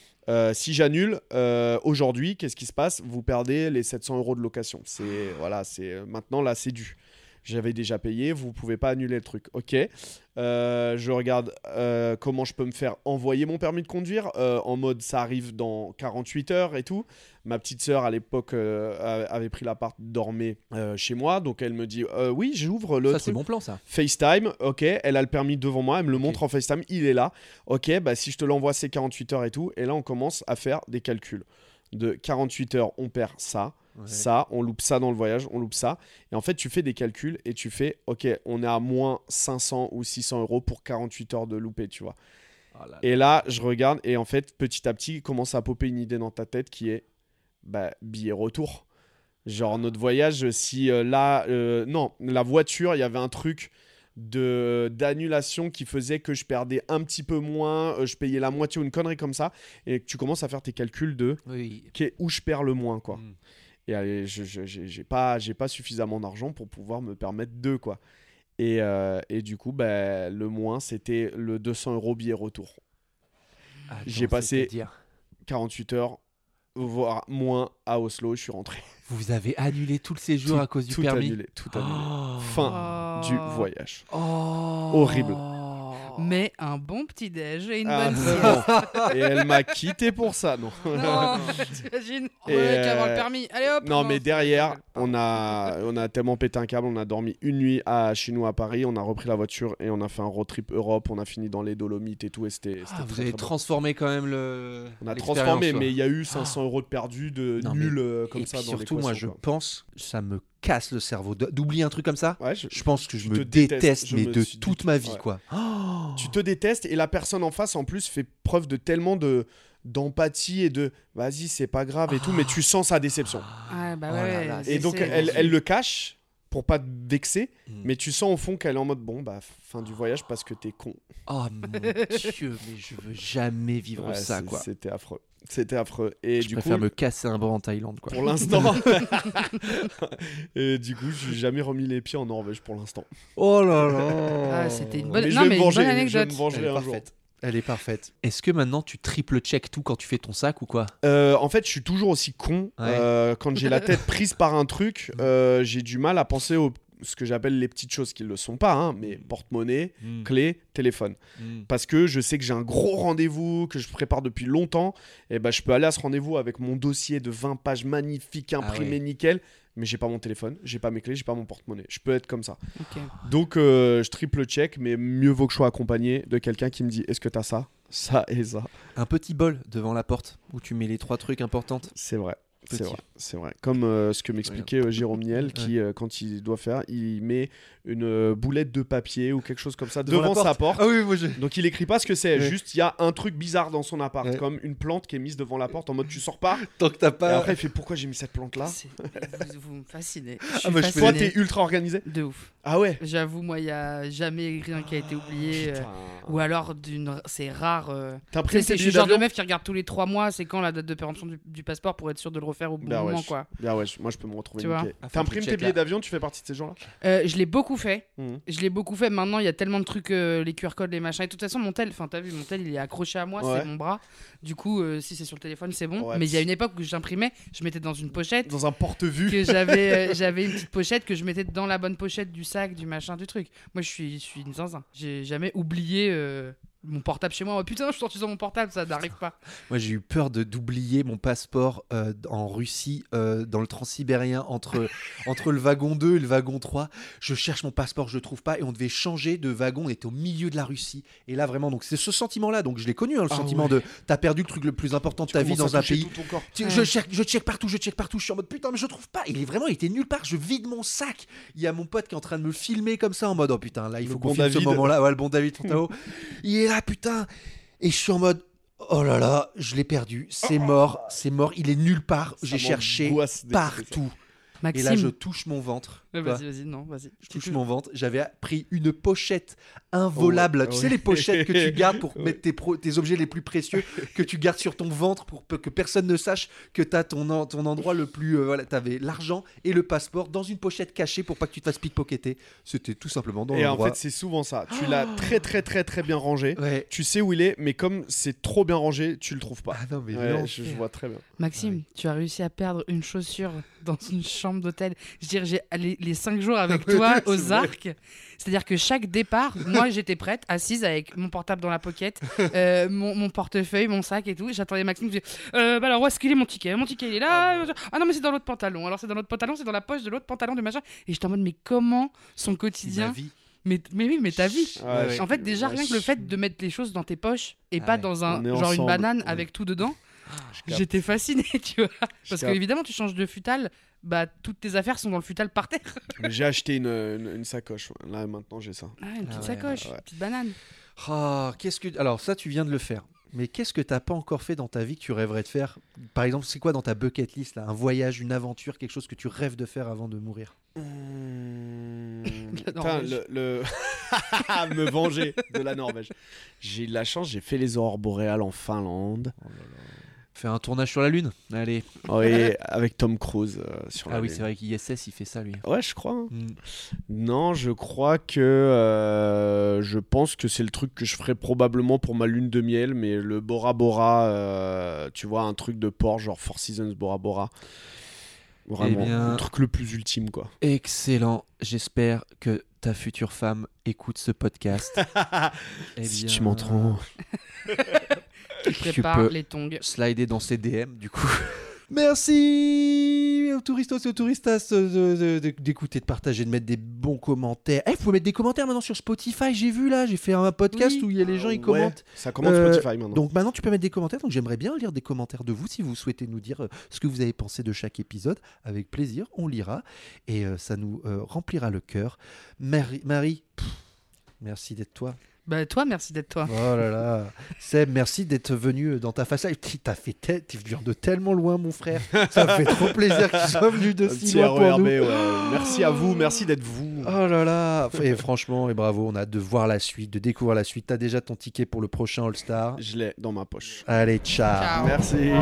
Si j'annule aujourd'hui, qu'est-ce qui se passe? Vous perdez les 700 € de location. Maintenant là, c'est dû. J'avais déjà payé, vous pouvez pas annuler le truc. Ok. Je regarde comment je peux me faire envoyer mon permis de conduire en mode ça arrive dans 48 heures et tout. Ma petite sœur à l'époque avait pris l'appart, dormait chez moi, donc elle me dit oui, j'ouvre le Ça, truc. c'est bon plan, ça. FaceTime, ok, elle a le permis devant moi, elle me le montre en FaceTime, il est là. Ok, bah si je te l'envoie, c'est 48 heures et tout. Et là, on commence à faire des calculs. De 48 heures, on perd ça, ça, on loupe ça dans le voyage, on loupe ça. Et en fait, tu fais des calculs et tu fais, ok, on est à moins 500 ou 600 € pour 48 heures de loupé, tu vois. Oh là là. Et là, je regarde et en fait, petit à petit, commence à popper une idée dans ta tête qui est, billet retour. Genre, notre voyage, si non, la voiture, il y avait un truc d'annulation qui faisait que je perdais un petit peu moins, je payais la moitié ou une connerie comme ça, et que tu commences à faire tes calculs de Oui. où je perds le moins, quoi. Mm. Et allez, j'ai pas suffisamment d'argent pour pouvoir me permettre deux, quoi. Et du coup, le moins, c'était le 200 € billet retour. Attends, J'ai passé c'est-à-dire 48 heures, voire moins, à Oslo, je suis rentré. Vous avez annulé tout le séjour à cause du permis. Tout annulé. Oh. Fin du voyage. Oh. Horrible. Mais un bon petit déj et une Ah, bonne bon. sieste. Et elle m'a quitté pour ça, non. Non, t'imagines? Et, Ouais, qu'à avoir le permis. Allez hop. Non, mais c'est derrière, vrai. on a tellement pété un câble, on a dormi une nuit chez nous à Paris, on a repris la voiture et on a fait un road trip Europe, on a fini dans les Dolomites et tout, et c'était Ah, très, vous très avez bon. transformé quand même On a l'expérience, transformé, quoi. mais il y a eu 500 € de perdus, de Non, nul mais- comme et ça puis dans surtout, moi, je l'équation, quoi. pense, ça me casse le cerveau d'oublier un truc comme ça. Ouais, Je pense que je je me te déteste, déteste, je mais me de suis dit- toute ma vie, ouais. quoi. Tu te détestes et la personne en face en plus fait preuve de tellement d'empathie et de vas-y c'est pas grave et tout, mais tu sens sa déception. Ah, bah Oh là ouais. là, c'est- Et donc c'est- elle le cache pour pas te vexer, Mm. mais tu sens au fond qu'elle est en mode bon fin du voyage parce que t'es con. Oh mon Dieu, mais je veux jamais vivre Ouais, ça, quoi. C'était affreux. C'était affreux. Et Je du préfère coup, me casser un bras en Thaïlande, quoi. pour l'instant, et du coup, j'ai jamais remis les pieds en Norvège pour l'instant. Oh là là. Ah, c'était une bonne, Mais je non, vais mais me une venger, bonne je vais anecdote. me venger Elle est un jour. parfaite. Elle est parfaite. Est-ce que maintenant tu triple check tout quand tu fais ton sac ou quoi? En fait, je suis toujours aussi con. Ouais. Quand j'ai la tête prise par un truc, j'ai du mal à penser aux ce que j'appelle les petites choses qui ne le sont pas, hein, mais porte-monnaie, clé, téléphone. Parce que je sais que j'ai un gros rendez-vous que je prépare depuis longtemps, et je peux aller à ce rendez-vous avec mon dossier de 20 pages magnifique, imprimé ouais. nickel, mais j'ai pas mon téléphone, j'ai pas mes clés, j'ai pas mon porte-monnaie. Je peux être comme ça. Ok. Donc je triple check, mais mieux vaut que je sois accompagné de quelqu'un qui me dit est-ce que t'as ça, ça et ça. Un petit bol devant la porte où tu mets les 3 trucs importants. C'est vrai. C'est Petit. vrai, c'est vrai. Comme ce que m'expliquait Jérôme Niel, qui, quand il doit faire, il met une boulette de papier ou quelque chose comme ça devant sa porte. Ah oui, moi je. Donc il écrit pas ce que c'est, Ouais. juste il y a un truc bizarre dans son appart, Ouais. comme une plante qui est mise devant la porte en mode tu sors pas. Tant que t'as Et pas. après il fait pourquoi j'ai mis cette plante là. Vous me fascinez. moi, je fais Toi fasciné. t'es ultra organisé. De ouf. Ah ouais. J'avoue, moi, il n'y a jamais rien qui a été oublié. Putain. Ou alors, c'est rare. Tu T'imprimes sais, tes je suis billets le genre de d'avion. meuf qui regarde tous les 3 mois, c'est quand la date de péremption du passeport pour être sûr de le refaire au bon Bah moment. moment, quoi. Bien ouais, moi je peux me retrouver Tu vois. niqué. T'imprimes tes billets d'avion, tu fais partie de ces gens-là? Je l'ai beaucoup fait. Mhm. Je l'ai beaucoup fait. Maintenant, il y a tellement de trucs, les QR codes, les machins. Et de toute façon, mon tel, t'as vu, mon tel, il est accroché à moi, Ouais. c'est mon bras. Du coup, si c'est sur le téléphone, c'est bon. Ouais, Mais il y a une époque où j'imprimais, je mettais dans une pochette. Dans un porte-vue. Que j'avais une petite pochette que je mettais dans la bonne pochette du sac, du machin, du truc. Moi, je suis une zinzin. J'ai jamais oublié mon portable chez moi. Oh, putain, je suis sorti sur mon portable, ça n'arrive pas. Moi, j'ai eu peur d'oublier mon passeport en Russie, dans le transsibérien, entre le wagon 2 et le wagon 3. Je cherche mon passeport, je le trouve pas, et on devait changer de wagon. On était au milieu de la Russie. Et là, vraiment, donc c'est ce sentiment-là. Donc, je l'ai connu, hein, le sentiment de t'as perdu le truc le plus important de ta vie dans un pays. Je check partout. Je suis en mode putain, mais je trouve pas. Il était nulle part. Je vide mon sac. Il y a mon pote qui est en train de me filmer comme ça en mode oh putain, là, il faut qu'on filme ce moment-là. Ouais, le bon David Fontao. Il est là, putain. Et je suis en mode oh là là, je l'ai perdu. C'est mort. Il est nulle part. J'ai cherché partout. Maxime. Et là, je touche mon ventre. Vas-y, non, vas-y. Je touche mon ventre. J'avais pris une pochette involable. Tu sais, les pochettes que tu gardes pour mettre tes objets les plus précieux, que tu gardes sur ton ventre pour que personne ne sache que tu as ton endroit le plus. Voilà, tu avais l'argent et le passeport dans une pochette cachée pour pas que tu te fasses pickpocketer. C'était tout simplement dans l'endroit. Et en fait, c'est souvent ça. Tu l'as très, très, très, très bien rangé. Ouais. Tu sais où il est, mais comme c'est trop bien rangé, tu le trouves pas. Ah non, mais je vois très bien. Maxime, tu as réussi à perdre une chaussure dans une chambre d'hôtel. Je veux dire, j'ai les 5 jours avec toi aux Arcs. C'est-à-dire que chaque départ, moi j'étais prête, assise avec mon portable dans la pocket, mon portefeuille, mon sac et tout. J'attendais Maxime. Je disais, alors où est-ce qu'il est mon ticket? Mon ticket il est là. Ah non mais c'est dans l'autre pantalon. Alors c'est dans l'autre pantalon, c'est dans la poche de l'autre pantalon de machin. Et j'étais en mode mais comment son quotidien? Ma vie. Mais oui, mais ta vie. Ouais, en fait, déjà rien que le fait de mettre les choses dans tes poches et pas dans un On est genre une ensemble. banane avec tout dedans. J'étais fasciné, tu vois. Parce que évidemment, tu changes de futal, bah toutes tes affaires sont dans le futal par terre. J'ai acheté une sacoche. Là maintenant j'ai ça. Ah, une petite ouais, sacoche, ouais. une petite banane. Ah, alors ça, tu viens de le faire. Mais qu'est-ce que t'as pas encore fait dans ta vie que tu rêverais de faire? Par exemple, c'est quoi dans ta bucket list là? Un voyage, une aventure, quelque chose que tu rêves de faire avant de mourir? Putain, me venger de la Norvège. J'ai eu de la chance, j'ai fait les aurores boréales en Finlande. Faire un tournage sur la Lune? Allez. Oui, avec Tom Cruise sur la Ah oui, Lune. c'est vrai qu'ISS, il fait ça, lui. Ouais, je crois. Hein. Mm. Non, je crois que je pense que c'est le truc que je ferais probablement pour ma lune de miel, mais le Bora Bora, tu vois, un truc de port genre Four Seasons Bora Bora. Vraiment, Eh bien, le truc le plus ultime, quoi. Excellent. J'espère que ta future femme écoute ce podcast. Eh Si bien, tu m'entends. Tu prépares peux les tongs. slider dans ses DM, du coup. Merci aux touristos et aux touristas d'écouter, de partager, de mettre des bons commentaires. Vous pouvez mettre des commentaires maintenant sur Spotify, j'ai vu là, j'ai fait un podcast Oui. où il y a les gens, ils Ouais, commentent. ça commence Spotify maintenant. Donc maintenant tu peux mettre des commentaires, donc j'aimerais bien lire des commentaires de vous si vous souhaitez nous dire ce que vous avez pensé de chaque épisode. Avec plaisir, on lira et ça nous remplira le cœur. Marie, merci d'être toi. Bah toi, merci d'être toi. Oh là là. Seb, merci d'être venu dans ta façade. Tu viens de tellement loin, mon frère. Ça me fait trop plaisir que tu sois venu de Un si petit loin pour RERB, nous. ouais. Merci à vous, merci d'être vous. Oh là là. Et franchement, et bravo, on a hâte de voir la suite, de découvrir la suite. T'as déjà ton ticket pour le prochain All-Star. Je l'ai dans ma poche. Allez, ciao. Ciao. Merci.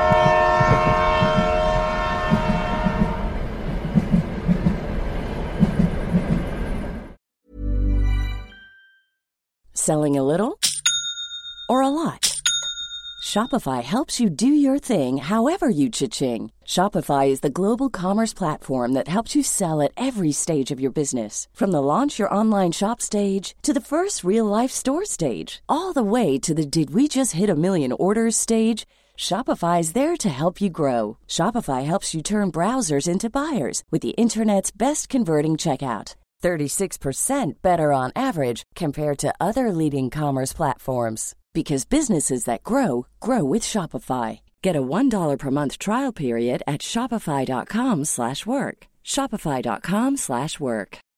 Selling a little or a lot? Shopify helps you do your thing however you cha-ching. Shopify is the global commerce platform that helps you sell at every stage of your business. From the launch your online shop stage to the first real-life store stage, all the way to the did we just hit a million orders stage. Shopify is there to help you grow. Shopify helps you turn browsers into buyers with the internet's best converting checkout. 36% better on average compared to other leading commerce platforms. Because businesses that grow, grow with Shopify. Get a $1 per month trial period at shopify.com/work. Shopify.com/work.